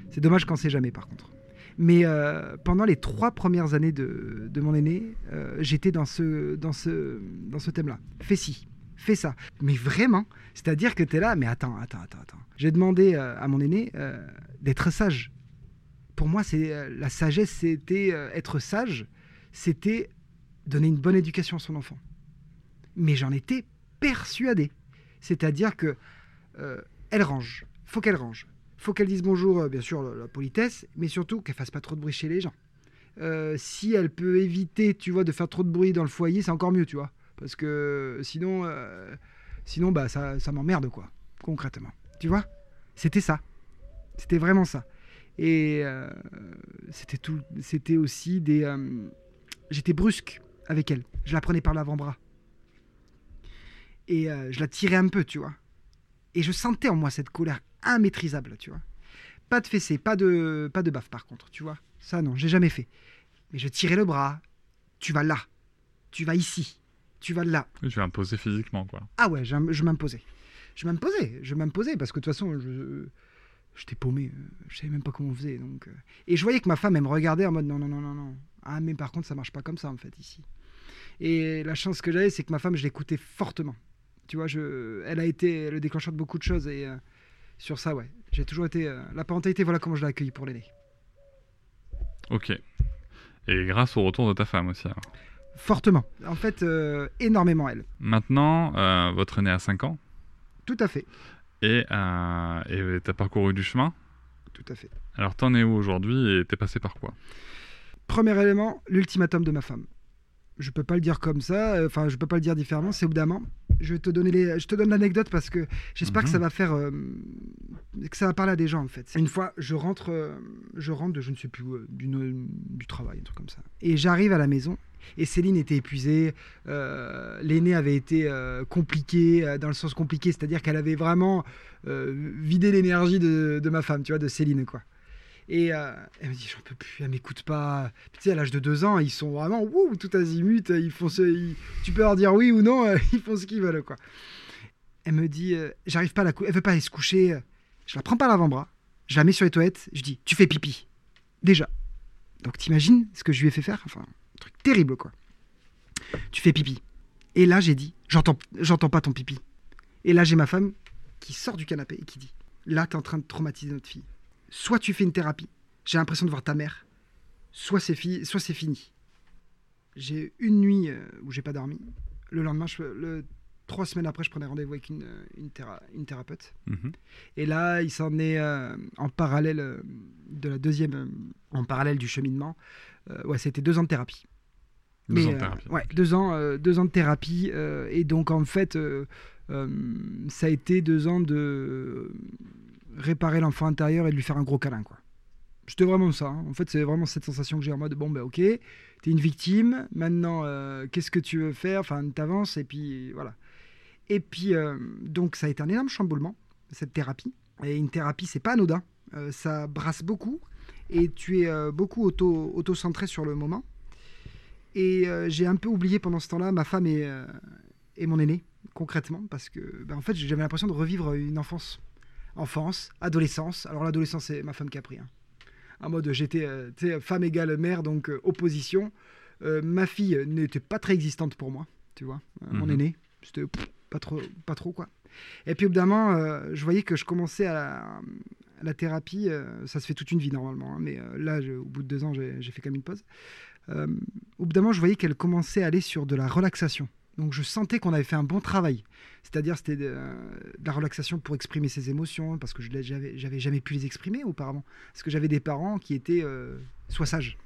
Speaker 3: C'est dommage quand c'est jamais, par contre. Mais euh, pendant les trois premières années de, de mon aîné, euh, j'étais dans ce, dans, ce, dans ce thème-là. Fais ci, fais ça. Mais vraiment, c'est-à-dire que tu es là, mais attends, attends, attends, attends. J'ai demandé euh, à mon aîné euh, d'être sage. Pour moi, c'est, euh, la sagesse, c'était euh, être sage, c'était donner une bonne éducation à son enfant. Mais j'en étais persuadé. C'est-à-dire que euh, elle range, faut qu'elle range. Faut qu'elle dise bonjour, euh, bien sûr, la, la politesse, mais surtout qu'elle fasse pas trop de bruit chez les gens. Euh, si elle peut éviter, tu vois, de faire trop de bruit dans le foyer, c'est encore mieux, tu vois. Parce que sinon, euh, sinon bah, ça, ça m'emmerde, quoi, concrètement. Tu vois ? C'était ça. C'était vraiment ça. Et euh, c'était, tout, c'était aussi des... Euh, j'étais brusque avec elle. Je la prenais par l'avant-bras. Et euh, je la tirais un peu, tu vois. Et je sentais en moi cette colère immaîtrisable, tu vois. Pas de fessée, pas de, pas de baffe, par contre, tu vois. Ça, non, j'ai jamais fait. Mais je tirais le bras. Tu vas là. Tu vas ici. Tu vas là.
Speaker 1: Oui, tu vas imposer physiquement, quoi.
Speaker 3: Ah ouais, je, je m'imposais. Je m'imposais. Je m'imposais parce que de toute façon, je... J'étais paumé, je savais même pas comment on faisait. Donc, euh... Et je voyais que ma femme, elle me regardait en mode non, non, non, non, non. Ah, mais par contre, ça marche pas comme ça, en fait, ici. Et la chance que j'avais, c'est que ma femme, je l'écoutais fortement. Tu vois, je... elle a été le déclencheur de beaucoup de choses. Et euh, sur ça, ouais, j'ai toujours été... Euh... La parentalité, voilà comment je l'ai accueillie pour l'aîné.
Speaker 1: Ok. Et grâce au retour de ta femme aussi, alors.
Speaker 3: Fortement. En fait, euh, énormément, elle.
Speaker 1: Maintenant, euh, votre aîné a cinq ans.
Speaker 3: Tout à fait.
Speaker 1: Et euh, et t'as parcouru du chemin.
Speaker 3: Tout à fait.
Speaker 1: Alors t'en es où aujourd'hui et t'es passé par quoi ?
Speaker 3: Premier élément, l'ultimatum de ma femme. Je peux pas le dire comme ça, enfin je peux pas le dire différemment, c'est au bout d'un moment. Je vais te donner les, je te donne l'anecdote parce que j'espère mmh. que ça va faire, euh, que ça va parler à des gens en fait. Une fois, je rentre, euh, je rentre de je ne sais plus où, d'une, du travail, un truc comme ça. Et j'arrive à la maison. Et Céline était épuisée, euh, l'aîné avait été euh, compliqué, euh, dans le sens compliqué, c'est-à-dire qu'elle avait vraiment euh, vidé l'énergie de, de ma femme, tu vois, de Céline, quoi. Et euh, elle me dit, j'en peux plus, elle m'écoute pas. Tu sais, à l'âge de deux ans, ils sont vraiment, wouh, tout azimut, ils font ce, ils, tu peux leur dire oui ou non, euh, ils font ce qu'ils veulent, quoi. Elle me dit, euh, j'arrive pas à la coucher, elle veut pas aller se coucher, je la prends par l'avant-bras, je la mets sur les toilettes, je dis, tu fais pipi, déjà. Donc t'imagines ce que je lui ai fait faire, enfin... truc terrible, quoi. Tu fais pipi. Et là, j'ai dit, j'entends, j'entends pas ton pipi. Et là, j'ai ma femme qui sort du canapé et qui dit, là, t'es en train de traumatiser notre fille. Soit tu fais une thérapie, j'ai l'impression de voir ta mère, soit c'est, fi- soit c'est fini. J'ai une nuit euh, où j'ai pas dormi. Le lendemain, je, le, trois semaines après, je prenais rendez-vous avec une, une, théra- une thérapeute. Mmh. Et là, il s'en est euh, en parallèle euh, de la deuxième, euh, en parallèle du cheminement. Euh, ouais, c'était deux ans de thérapie.
Speaker 1: Deux Mais, ans de thérapie.
Speaker 3: Euh, ouais, deux ans, euh, deux ans de thérapie. Euh, et donc, en fait, euh, euh, ça a été deux ans de réparer l'enfant intérieur et de lui faire un gros câlin, quoi. C'était vraiment ça. Hein. En fait, c'est vraiment cette sensation que j'ai en mode, bon, ben ok, t'es une victime, maintenant, euh, qu'est-ce que tu veux faire ? Enfin, t'avances, et puis voilà. Et puis, euh, donc, ça a été un énorme chamboulement, cette thérapie. Et une thérapie, c'est pas anodin. Euh, ça brasse beaucoup. Et tu es euh, beaucoup auto, auto-centré sur le moment. Et euh, j'ai un peu oublié pendant ce temps-là ma femme et, euh, et mon aîné, concrètement, parce que ben, en fait, j'avais l'impression de revivre une enfance. Enfance, adolescence. Alors l'adolescence, c'est ma femme qui a pris. Hein. En mode, j'étais euh, femme égale mère, donc euh, opposition. Euh, ma fille n'était pas très existante pour moi, tu vois. Euh, mm-hmm. Mon aîné, c'était pff, pas trop, pas trop, quoi. Et puis au bout d'un moment, euh, je voyais que je commençais à la... La thérapie, euh, ça se fait toute une vie normalement, hein, mais euh, là, je, au bout de deux ans, j'ai, j'ai fait quand même une pause. Euh, au bout d'un moment, je voyais qu'elle commençait à aller sur de la relaxation. Donc, je sentais qu'on avait fait un bon travail. C'est-à-dire, c'était de, euh, de la relaxation pour exprimer ses émotions, parce que je j'avais, j'avais jamais pu les exprimer auparavant. Parce que j'avais des parents qui étaient euh, soit sages.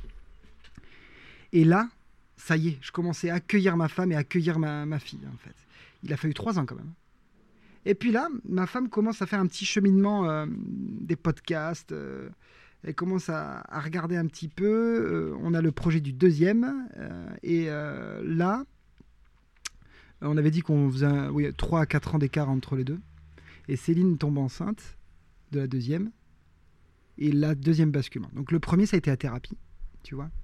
Speaker 3: Et là, ça y est, je commençais à accueillir ma femme et à accueillir ma, ma fille, en fait. Il a fallu trois ans quand même. Et puis là, ma femme commence à faire un petit cheminement euh, des podcasts. Euh, elle commence à, à regarder un petit peu. Euh, on a le projet du deuxième. Euh, et euh, là, on avait dit qu'on faisait un, oui, trois à quatre ans d'écart entre les deux. Et Céline tombe enceinte de la deuxième. Et la deuxième basculement. Donc le premier, ça a été la thérapie, tu vois.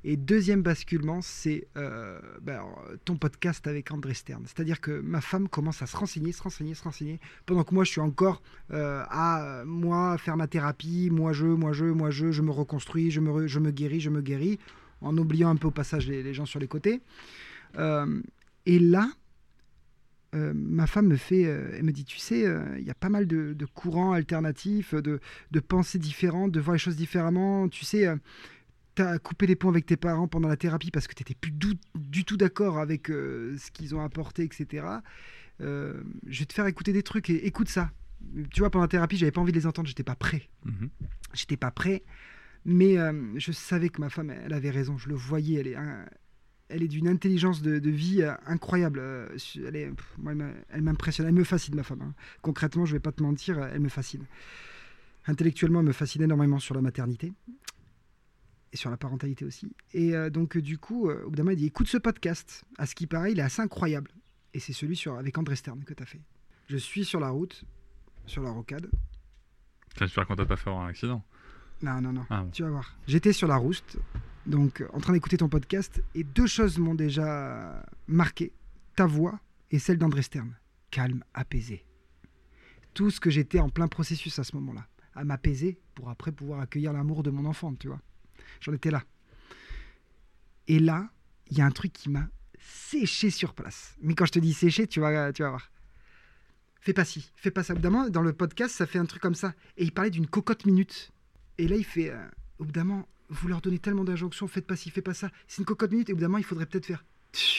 Speaker 3: Et deuxième basculement, c'est euh, ben, alors, ton podcast avec André Stern. C'est-à-dire que ma femme commence à se renseigner, se renseigner, se renseigner, pendant que moi, je suis encore euh, à moi faire ma thérapie, moi je, moi je, moi je, je me reconstruis, je me, re, je me guéris, je me guéris, en oubliant un peu au passage les, les gens sur les côtés. Euh, et là, euh, ma femme me fait, euh, elle me dit, tu sais, il euh, y a pas mal de, de courants alternatifs, de, de pensées différentes, de voir les choses différemment. Tu sais, euh, tu as coupé les ponts avec tes parents pendant la thérapie parce que tu n'étais plus du, du tout d'accord avec euh, ce qu'ils ont apporté, et cetera. Euh, je vais te faire écouter des trucs et écoute ça. Tu vois, pendant la thérapie, j'avais pas envie de les entendre, j'étais pas prêt. Mmh. J'étais pas prêt, mais euh, je savais que ma femme, elle avait raison. Je le voyais, elle est... Un, Elle est d'une intelligence de, de vie euh, incroyable. Euh, elle, est, pff, moi, elle m'impressionne. Elle me fascine, ma femme. Hein. Concrètement, je ne vais pas te mentir, elle me fascine. Intellectuellement, elle me fascine énormément sur la maternité et sur la parentalité aussi. Et euh, donc, du coup, euh, au bout d'un moment, elle dit, écoute ce podcast. À ce qui paraît, il est assez incroyable. Et c'est celui sur, avec André Stern que tu as fait. Je suis sur la route, sur la rocade.
Speaker 1: J'espère qu'on t'a pas fait avoir un accident.
Speaker 3: Non, non, non.
Speaker 1: Ah bon.
Speaker 3: Tu vas voir. J'étais sur la route. Donc, en train d'écouter ton podcast, et deux choses m'ont déjà marqué. Ta voix et celle d'André Stern. Calme, apaisé. Tout ce que j'étais en plein processus à ce moment-là. À m'apaiser pour après pouvoir accueillir l'amour de mon enfant, tu vois. J'en étais là. Et là, il y a un truc qui m'a séché sur place. Mais quand je te dis séché, tu vas, tu vas voir. Fais pas ci, fais pas ça. Évidemment, dans le podcast, ça fait un truc comme ça. Et il parlait d'une cocotte minute. Et là, il fait... Euh, évidemment... Vous leur donnez tellement d'injonctions, faites pas ci, faites pas ça. C'est une cocotte minute et au bout d'un moment, il faudrait peut-être faire.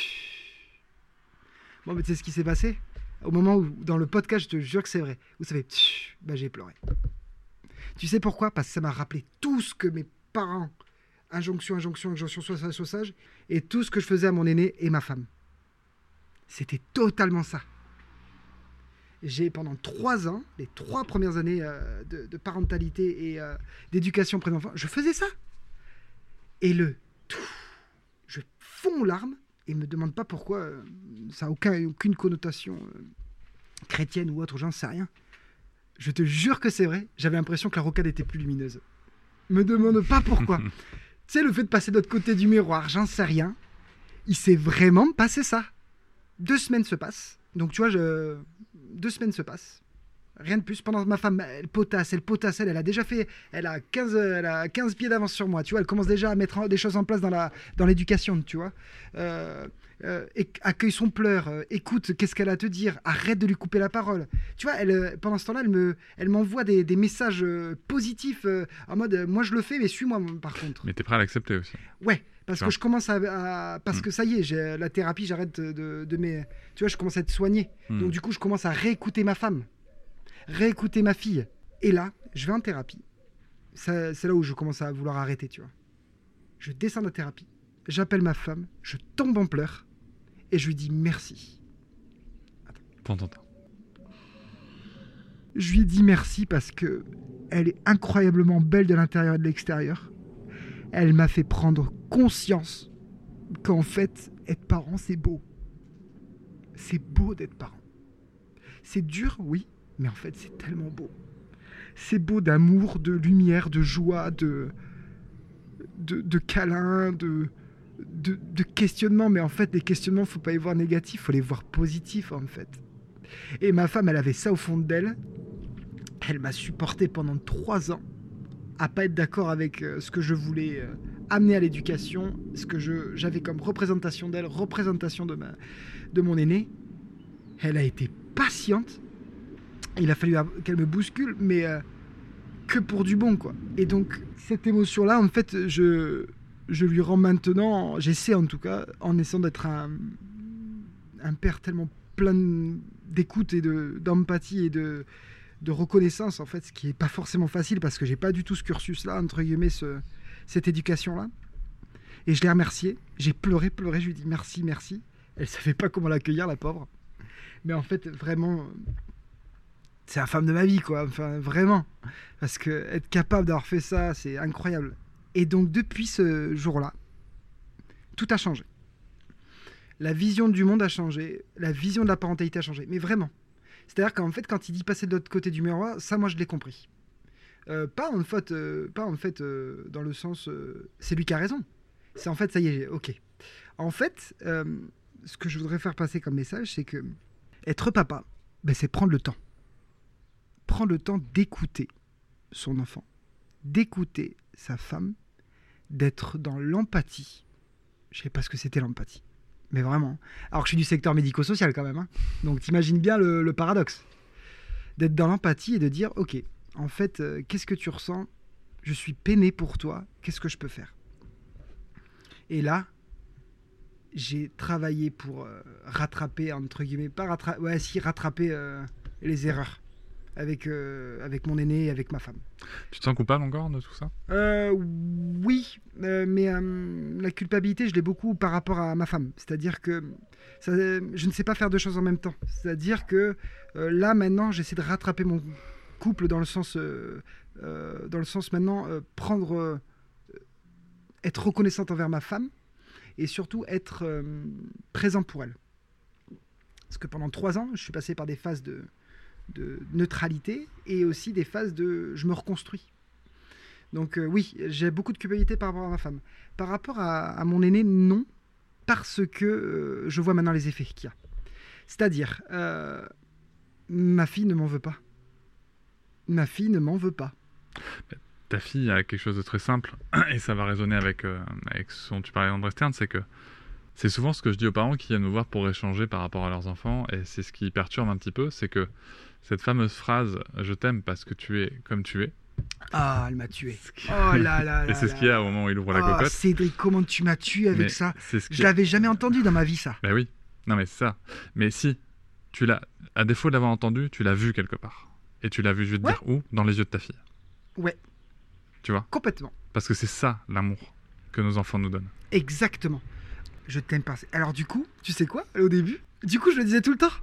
Speaker 3: Bon, mais tu sais ce qui s'est passé ? Au moment où, dans le podcast, je te jure que c'est vrai, vous savez, bah, j'ai pleuré. Tu sais pourquoi ? Parce que ça m'a rappelé tout ce que mes parents, injonction, injonction, injonction, soit sage, soit sage, et tout ce que je faisais à mon aîné et ma femme. C'était totalement ça. J'ai, pendant trois ans, les trois premières années euh, de, de parentalité et euh, d'éducation près d'enfants, je faisais ça. Et le tout, je fonds aux larmes et ne me demande pas pourquoi, euh, ça n'a aucun, aucune connotation euh, chrétienne ou autre, j'en sais rien. Je te jure que c'est vrai, j'avais l'impression que la rocade était plus lumineuse. Me demande pas pourquoi. Tu sais, le fait de passer de l'autre côté du miroir, j'en sais rien. Il s'est vraiment passé ça. Deux semaines se passent. Donc tu vois, je... deux semaines se passent. Rien de plus. Pendant que ma femme, elle potasse, elle potasse, elle, elle a déjà fait, elle a quinze, elle a quinze pieds d'avance sur moi, tu vois, elle commence déjà à mettre des choses en place dans, la, dans l'éducation, tu vois. Euh, euh, accueille son pleur, euh, écoute, qu'est-ce qu'elle a à te dire, arrête de lui couper la parole. Tu vois, elle, pendant ce temps-là, elle, me, elle m'envoie des, des messages euh, positifs, euh, en mode, euh, moi je le fais, mais suis-moi par contre.
Speaker 1: Mais t'es prêt à l'accepter aussi.
Speaker 3: Ouais. Parce que je commence à, à parce mmh. que ça y est, j'ai la thérapie, j'arrête de, de, de mes, tu vois, je commence à être soigné. Mmh. Donc du coup, je commence à réécouter ma femme, réécouter ma fille. Et là, je vais en thérapie. Ça, c'est là où je commence à vouloir arrêter, tu vois. Je descends de la thérapie, j'appelle ma femme, je tombe en pleurs et je lui dis merci.
Speaker 1: Attends. Prends ton temps.
Speaker 3: Je lui dis merci parce que elle est incroyablement belle de l'intérieur et de l'extérieur. Elle m'a fait prendre conscience qu'en fait, être parent, c'est beau. C'est beau d'être parent. C'est dur, oui, mais en fait, c'est tellement beau. C'est beau d'amour, de lumière, de joie, de, de, de câlins, de, de, de questionnements. Mais en fait, les questionnements, il ne faut pas les voir négatifs, il faut les voir positifs, en fait. Et ma femme, elle avait ça au fond d'elle. Elle m'a supporté pendant trois ans. À pas être d'accord avec euh, ce que je voulais euh, amener à l'éducation, ce que je, j'avais comme représentation d'elle, représentation de, ma, de mon aîné. Elle a été patiente. Il a fallu qu'elle me bouscule, mais euh, que pour du bon, quoi. Et donc, cette émotion-là, en fait, je, je lui rends maintenant, j'essaie en tout cas, en essayant d'être un, un père tellement plein d'écoute et de, d'empathie et de... de reconnaissance, en fait, ce qui n'est pas forcément facile parce que j'ai pas du tout ce cursus-là, entre guillemets, ce, cette éducation-là. Et je l'ai remerciée. J'ai pleuré, pleuré, je lui ai dit merci, merci. Elle savait pas comment l'accueillir, la pauvre. Mais en fait, vraiment, c'est la femme de ma vie, quoi. Enfin, vraiment. Parce que être capable d'avoir fait ça, c'est incroyable. Et donc, depuis ce jour-là, tout a changé. La vision du monde a changé. La vision de la parentalité a changé. Mais vraiment. C'est-à-dire qu'en fait, quand il dit passer de l'autre côté du miroir, ça, moi, je l'ai compris. Euh, pas en fait, euh, pas en fait euh, dans le sens, euh, c'est lui qui a raison. C'est en fait, ça y est, ok. En fait, euh, ce que je voudrais faire passer comme message, c'est que être papa, ben, c'est prendre le temps. Prendre le temps d'écouter son enfant, d'écouter sa femme, d'être dans l'empathie. Je ne sais pas ce que c'était l'empathie, mais vraiment. Alors que je suis du secteur médico-social quand même, hein. Donc t'imagines bien le, le paradoxe. D'être dans l'empathie et de dire, ok, en fait, euh, qu'est-ce que tu ressens ? Je suis peiné pour toi, qu'est-ce que je peux faire ? Et là, j'ai travaillé pour euh, rattraper, entre guillemets, pas rattraper, ouais, si, rattraper euh, les erreurs avec, euh, avec mon aîné et avec ma femme.
Speaker 1: Tu te sens coupable encore de tout ça ?
Speaker 3: euh, Oui, euh, mais euh, la culpabilité, je l'ai beaucoup par rapport à ma femme. C'est-à-dire que ça, je ne sais pas faire deux choses en même temps. C'est-à-dire que euh, là, maintenant, j'essaie de rattraper mon couple dans le sens, euh, euh, dans le sens maintenant, euh, prendre, euh, être reconnaissante envers ma femme et surtout être euh, présent pour elle. Parce que pendant trois ans, je suis passé par des phases de, de neutralité et aussi des phases de je me reconstruis. Donc euh, oui, j'ai beaucoup de culpabilité par rapport à ma femme. Par rapport à, à mon aîné, non, parce que euh, je vois maintenant les effets qu'il y a. C'est-à-dire, euh, ma fille ne m'en veut pas. Ma fille ne m'en veut pas.
Speaker 1: Ta fille a quelque chose de très simple, et ça va résonner avec, euh, avec ce dont tu parlais d'André Stern, c'est que c'est souvent ce que je dis aux parents qui viennent nous voir pour échanger par rapport à leurs enfants, et c'est ce qui perturbe un petit peu, c'est que cette fameuse phrase « je t'aime parce que tu es comme tu es »,
Speaker 3: ah, elle m'a tué. Oh là là là.
Speaker 1: Et c'est ce qu'il y a au moment où il ouvre la
Speaker 3: oh,
Speaker 1: cocotte.
Speaker 3: Cédric, comment tu m'as tué avec
Speaker 1: mais
Speaker 3: ça
Speaker 1: c'est ce
Speaker 3: Je l'avais jamais entendu dans ma vie, ça.
Speaker 1: Ben oui, non mais c'est ça. Mais si, tu l'as, à défaut de l'avoir entendu, tu l'as vu quelque part. Et tu l'as vu, je vais te
Speaker 3: ouais.
Speaker 1: dire où ? Dans les yeux de ta fille.
Speaker 3: Ouais.
Speaker 1: Tu vois ?
Speaker 3: Complètement.
Speaker 1: Parce que c'est ça, l'amour que nos enfants nous donnent.
Speaker 3: Exactement. Je t'aime pas. Alors du coup, tu sais quoi ? Au début, du coup, je le disais tout le temps.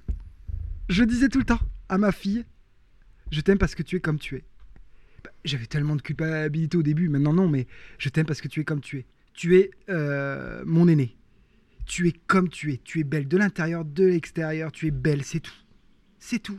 Speaker 3: Je le disais tout le temps à ma fille. Je t'aime parce que tu es comme tu es. Bah, j'avais tellement de culpabilité au début. Maintenant, non, mais je t'aime parce que tu es comme tu es. Tu es euh, mon aîné. Tu es comme tu es. Tu es belle de l'intérieur, de l'extérieur. Tu es belle, c'est tout. C'est tout.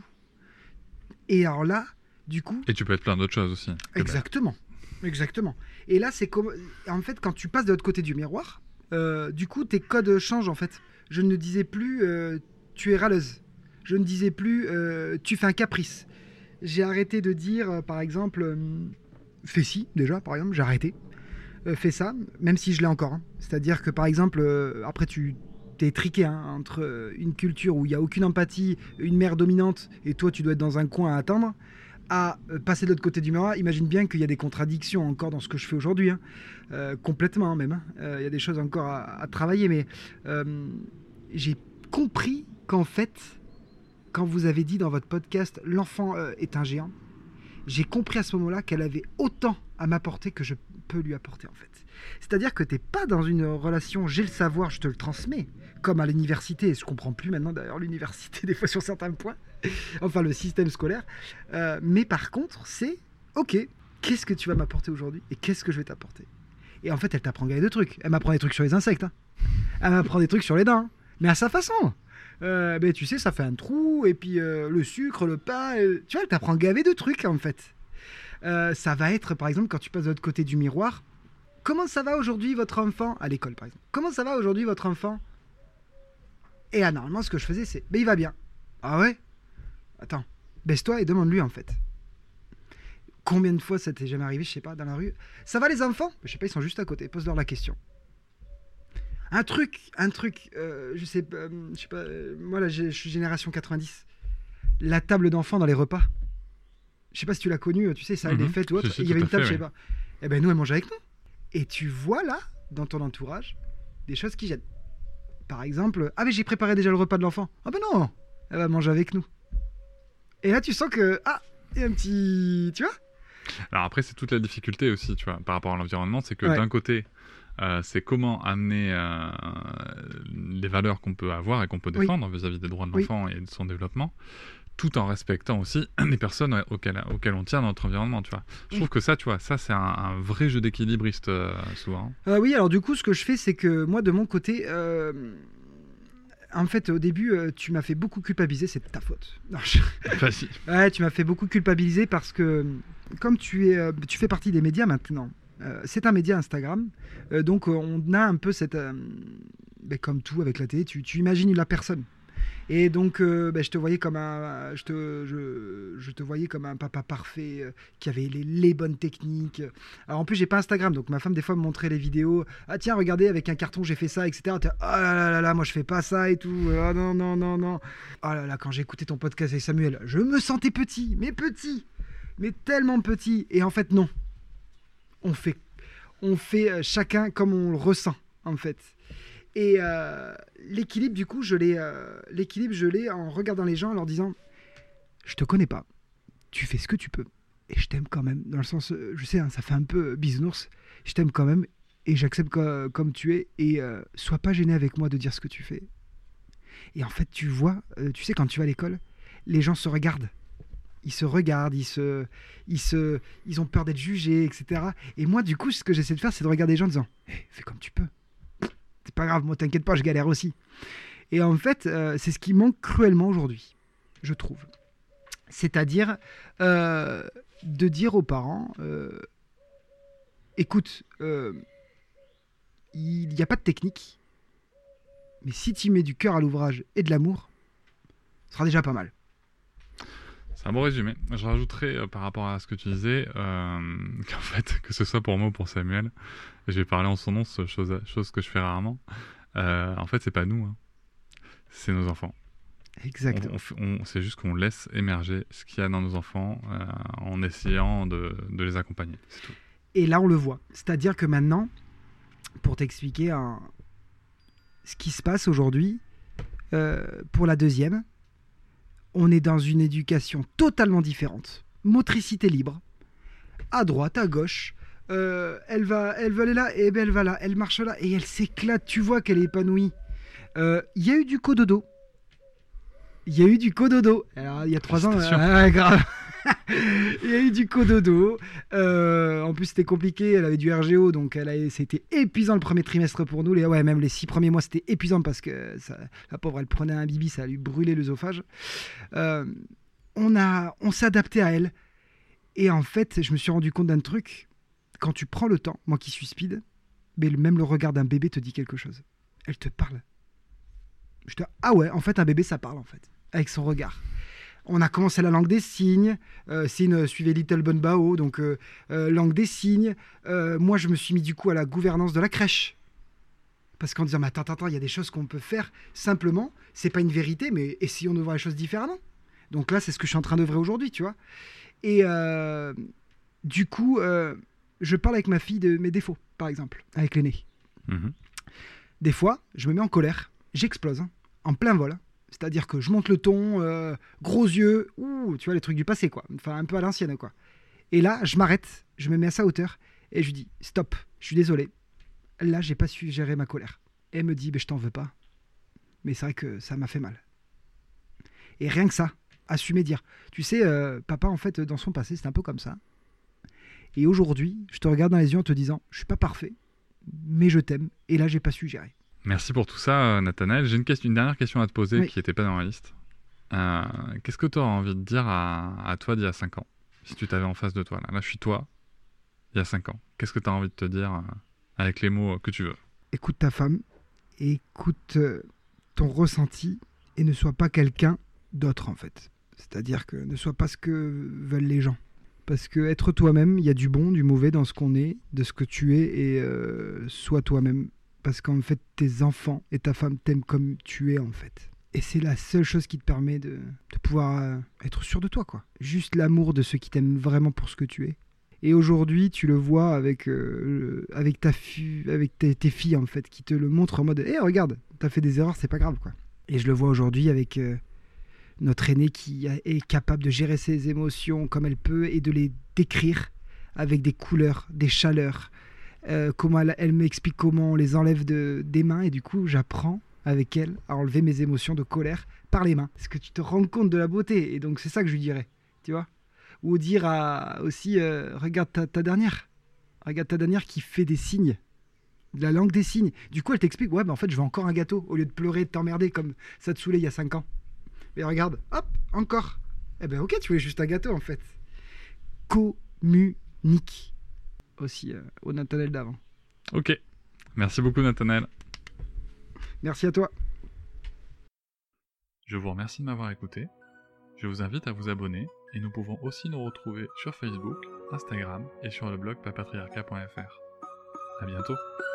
Speaker 3: Et alors là, du coup...
Speaker 1: Et tu peux être plein d'autres choses aussi.
Speaker 3: Exactement. Exactement. Et là, c'est comme... En fait, quand tu passes de l'autre côté du miroir, euh, du coup, tes codes changent, en fait. Je ne disais plus euh, « tu es râleuse ». Je ne disais plus euh, « tu fais un caprice ». J'ai arrêté de dire, euh, par exemple, euh, « fais ci », déjà, par exemple, j'ai arrêté. Euh, « fais ça », même si je l'ai encore. Hein. C'est-à-dire que, par exemple, euh, après, tu... t'es triqué hein, entre une culture où il n'y a aucune empathie, une mère dominante, et toi tu dois être dans un coin à attendre, à passer de l'autre côté du miroir. Imagine bien qu'il y a des contradictions encore dans ce que je fais aujourd'hui, hein. euh, complètement même. Hein. Euh, il y a des choses encore à, à travailler, mais euh, j'ai compris qu'en fait, quand vous avez dit dans votre podcast « L'enfant euh, est un géant », j'ai compris à ce moment-là qu'elle avait autant à m'apporter que je peux lui apporter en fait. C'est-à-dire que tu n'es pas dans une relation « j'ai le savoir, je te le transmets », comme à l'université, et je ne comprends plus maintenant d'ailleurs l'université des fois sur certains points, enfin le système scolaire, euh, mais par contre c'est « ok, qu'est-ce que tu vas m'apporter aujourd'hui et qu'est-ce que je vais t'apporter ?» Et en fait elle t'apprend gagne de trucs, elle m'apprend des trucs sur les insectes, hein. Elle m'apprend des trucs sur les dents, hein. Mais à sa façon. Euh, ben, tu sais, ça fait un trou, et puis euh, le sucre, le pain, euh, tu vois, elle t'apprend gavé de trucs en fait. Euh, ça va être par exemple quand tu passes de l'autre côté du miroir, comment ça va aujourd'hui votre enfant à l'école par exemple, comment ça va aujourd'hui votre enfant? Et là normalement ce que je faisais c'est, ben il va bien. Ah ouais? Attends, baisse-toi et demande-lui en fait. Combien de fois ça t'est jamais arrivé, je sais pas, dans la rue? Ça va les enfants? Je sais pas, ils sont juste à côté, pose-leur la question. Un truc, un truc, euh, je sais pas, euh, je sais pas, euh, moi là je suis génération quatre-vingt-dix. La table d'enfants dans les repas. Je sais pas si tu l'as connue, tu sais, ça, mm-hmm. les fêtes ou autre. Il y avait une table, fait, je sais oui. pas. Eh ben nous, elle mangeait avec nous. Et tu vois là, dans ton entourage, des choses qui gênent. Par exemple, ah mais j'ai préparé déjà le repas de l'enfant. Ah ben non, elle va manger avec nous. Et là tu sens que, ah, il y a un petit, tu vois.
Speaker 1: Alors après c'est toute la difficulté aussi, tu vois, par rapport à l'environnement, c'est que
Speaker 3: ouais.
Speaker 1: d'un côté, Euh, c'est comment amener euh, les valeurs qu'on peut avoir et qu'on peut défendre oui. vis-à-vis des droits de l'enfant oui. et de son développement, tout en respectant aussi les personnes auxquelles, auxquelles on tient dans notre environnement, tu vois. Je oui. trouve que ça, tu vois, ça c'est un, un vrai jeu d'équilibriste euh, souvent.
Speaker 3: Euh, oui, alors du coup, ce que je fais, c'est que moi, de mon côté, euh, en fait, au début, euh, tu m'as fait beaucoup culpabiliser, c'est de ta faute. Non, je...
Speaker 1: Facile.
Speaker 3: Ouais, tu m'as fait beaucoup culpabiliser parce que, comme tu es, euh, tu fais partie des médias maintenant. Euh, c'est un média Instagram, euh, donc euh, on a un peu cette... Euh, ben, comme tout avec la télé, tu, tu imagines la personne. Et donc, euh, ben, je te voyais comme un, je te, je, je te voyais comme un papa parfait euh, qui avait les, les bonnes techniques. Alors en plus, j'ai pas Instagram, donc ma femme des fois me montrait les vidéos. Ah tiens, regardez, avec un carton, j'ai fait ça, et cetera. Oh là là là là, moi je fais pas ça et tout. Oh non non non non. Oh là là, quand j'ai écouté ton podcast avec Samuel, je me sentais petit, mais petit, mais tellement petit. Et en fait non, on fait, on fait euh, chacun comme on le ressent en fait. Et euh, l'équilibre, du coup, je l'ai, euh, l'équilibre, je l'ai en regardant les gens, en leur disant « Je te connais pas, tu fais ce que tu peux, et je t'aime quand même. » Dans le sens, je sais, hein, ça fait un peu bisounours, je t'aime quand même, et j'accepte co- comme tu es, et euh, sois pas gêné avec moi de dire ce que tu fais. Et en fait, tu vois, euh, tu sais, quand tu vas à l'école, les gens se regardent. Ils se regardent, ils, se, ils, se, ils ont peur d'être jugés, et cetera. Et moi, du coup, ce que j'essaie de faire, c'est de regarder les gens en disant hey, « Fais comme tu peux. » C'est pas grave, moi t'inquiète pas, je galère aussi. Et en fait, euh, c'est ce qui manque cruellement aujourd'hui, je trouve. C'est-à-dire euh, de dire aux parents, euh, écoute, euh, il n'y a pas de technique, mais si tu mets du cœur à l'ouvrage et de l'amour, ce sera déjà pas mal.
Speaker 1: C'est un bon résumé. Je rajouterais euh, par rapport à ce que tu disais, euh, qu'en fait, que ce soit pour moi ou pour Samuel, et je vais parler en son nom, chose, chose que je fais rarement, euh, en fait, c'est pas nous, hein. C'est nos enfants.
Speaker 3: Exactement.
Speaker 1: On, on, on, c'est juste qu'on laisse émerger ce qu'il y a dans nos enfants euh, en essayant de, de les accompagner. C'est tout.
Speaker 3: Et là, on le voit. C'est-à-dire que maintenant, pour t'expliquer un... ce qui se passe aujourd'hui, euh, pour la deuxième, on est dans une éducation totalement différente. Motricité libre. À droite, à gauche. Euh, elle, va, elle va aller là, et ben elle va là. Elle marche là, et elle s'éclate. Tu vois qu'elle est épanouie. Il euh, y a eu du cododo. Il y a eu du cododo. Alors, il y a trois ans... Euh, grave. Il y a eu du cododo. Euh, en plus, c'était compliqué. Elle avait du R G O, donc elle a, c'était épuisant le premier trimestre pour nous. Les, ouais, même les six premiers mois, c'était épuisant parce que ça, la pauvre, elle prenait un bibi, ça lui brûlait l'œsophage. Euh, on, a, on s'est adapté à elle. Et en fait, je me suis rendu compte d'un truc. Quand tu prends le temps, moi qui suis speed, mais même le regard d'un bébé te dit quelque chose. Elle te parle. Je te... Ah ouais, en fait, un bébé, ça parle, en fait, avec son regard. On a commencé la langue des signes. Euh, Cine suivait Little Bun Bao, donc euh, euh, langue des signes. Euh, moi, je me suis mis du coup à la gouvernance de la crèche. Parce qu'en disant, mais attends, attends, il y a des choses qu'on peut faire simplement. C'est pas une vérité, mais essayons de voir les choses différemment. Donc là, c'est ce que je suis en train d'œuvrer aujourd'hui, tu vois. Et euh, du coup, euh, je parle avec ma fille de mes défauts, par exemple, avec l'aîné. Mmh. Des fois, je me mets en colère, j'explose, hein, en plein vol. C'est-à-dire que je monte le ton, euh, gros yeux, ouh, tu vois, les trucs du passé, quoi. Enfin, un peu à l'ancienne, quoi. Et là, je m'arrête, je me mets à sa hauteur, et je lui dis, stop, je suis désolé. Là, j'ai pas su gérer ma colère. Et elle me dit, ben, je t'en veux pas. Mais c'est vrai que ça m'a fait mal. Et rien que ça, assumer dire, tu sais, euh, papa, en fait, dans son passé, c'était un peu comme ça. Et aujourd'hui, je te regarde dans les yeux en te disant, je suis pas parfait, mais je t'aime. Et là, j'ai pas su gérer.
Speaker 1: Merci pour tout ça, Nathanaël. J'ai une, question, une dernière question à te poser, oui, qui n'était pas dans la liste. Euh, qu'est-ce que tu aurais envie de dire à, à toi d'il y a cinq ans, si tu t'avais en face de toi? Là, là je suis toi, il y a cinq ans. Qu'est-ce que tu as envie de te dire euh, avec les mots que tu veux?
Speaker 3: Écoute ta femme, écoute euh, ton ressenti et ne sois pas quelqu'un d'autre, en fait. C'est-à-dire que ne sois pas ce que veulent les gens. Parce que être toi-même, il y a du bon, du mauvais dans ce qu'on est, de ce que tu es, et euh, sois toi-même. Parce qu'en fait, tes enfants et ta femme t'aiment comme tu es, en fait. Et c'est la seule chose qui te permet de, de pouvoir euh, être sûr de toi, quoi. Juste l'amour de ceux qui t'aiment vraiment pour ce que tu es. Et aujourd'hui, tu le vois avec, euh, avec, ta fi- avec tes, tes filles, en fait, qui te le montrent en mode « Hé, hey, regarde, t'as fait des erreurs, c'est pas grave, quoi. » Et je le vois aujourd'hui avec euh, notre aînée qui est capable de gérer ses émotions comme elle peut et de les décrire avec des couleurs, des chaleurs. Euh, comment elle, elle m'explique comment on les enlève de, des mains, et du coup j'apprends avec elle à enlever mes émotions de colère par les mains, parce que tu te rends compte de la beauté, et donc c'est ça que je lui dirais, tu vois. Ou dire à, aussi euh, regarde ta, ta dernière regarde ta dernière qui fait des signes, de la langue des signes. Du coup elle t'explique, ouais, bah en fait je veux encore un gâteau au lieu de pleurer, de t'emmerder comme ça te saoulait il y a cinq ans. Mais regarde, hop, encore. Eh ben ok, tu voulais juste un gâteau, en fait. Communique. aussi euh, au Nathanaël d'avant.
Speaker 1: Ok. Merci beaucoup, Nathanaël.
Speaker 3: Merci à toi.
Speaker 1: Je vous remercie de m'avoir écouté. Je vous invite à vous abonner et nous pouvons aussi nous retrouver sur Facebook, Instagram et sur le blog papatriarcat point f r. À bientôt.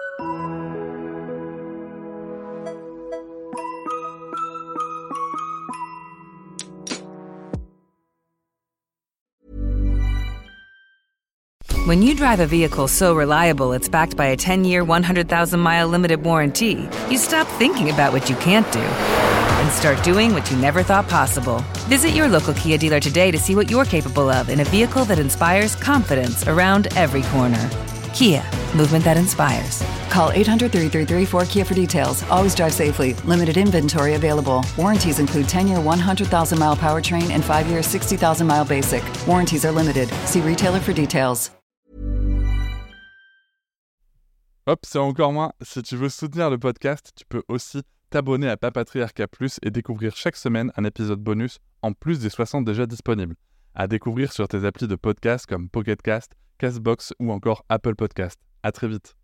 Speaker 6: When you drive a vehicle so reliable it's backed by a ten-year, one hundred thousand mile limited warranty, you stop thinking about what you can't do and start doing what you never thought possible. Visit your local Kia dealer today to see what you're capable of in a vehicle that inspires confidence around every corner. Kia, movement that inspires.
Speaker 7: Call eight hundred, three three three, four K I A for details. Always drive safely. Limited inventory available. Warranties include ten-year, one hundred thousand mile powertrain and five-year, sixty thousand mile basic. Warranties are limited. See retailer for details.
Speaker 8: Hop, c'est encore moins. Si tu veux soutenir le podcast, tu peux aussi t'abonner à Papatriarcat Plus et découvrir chaque semaine un épisode bonus en plus des soixante déjà disponibles. À découvrir sur tes applis de podcast comme Pocket Cast, Castbox ou encore Apple Podcast. À très vite.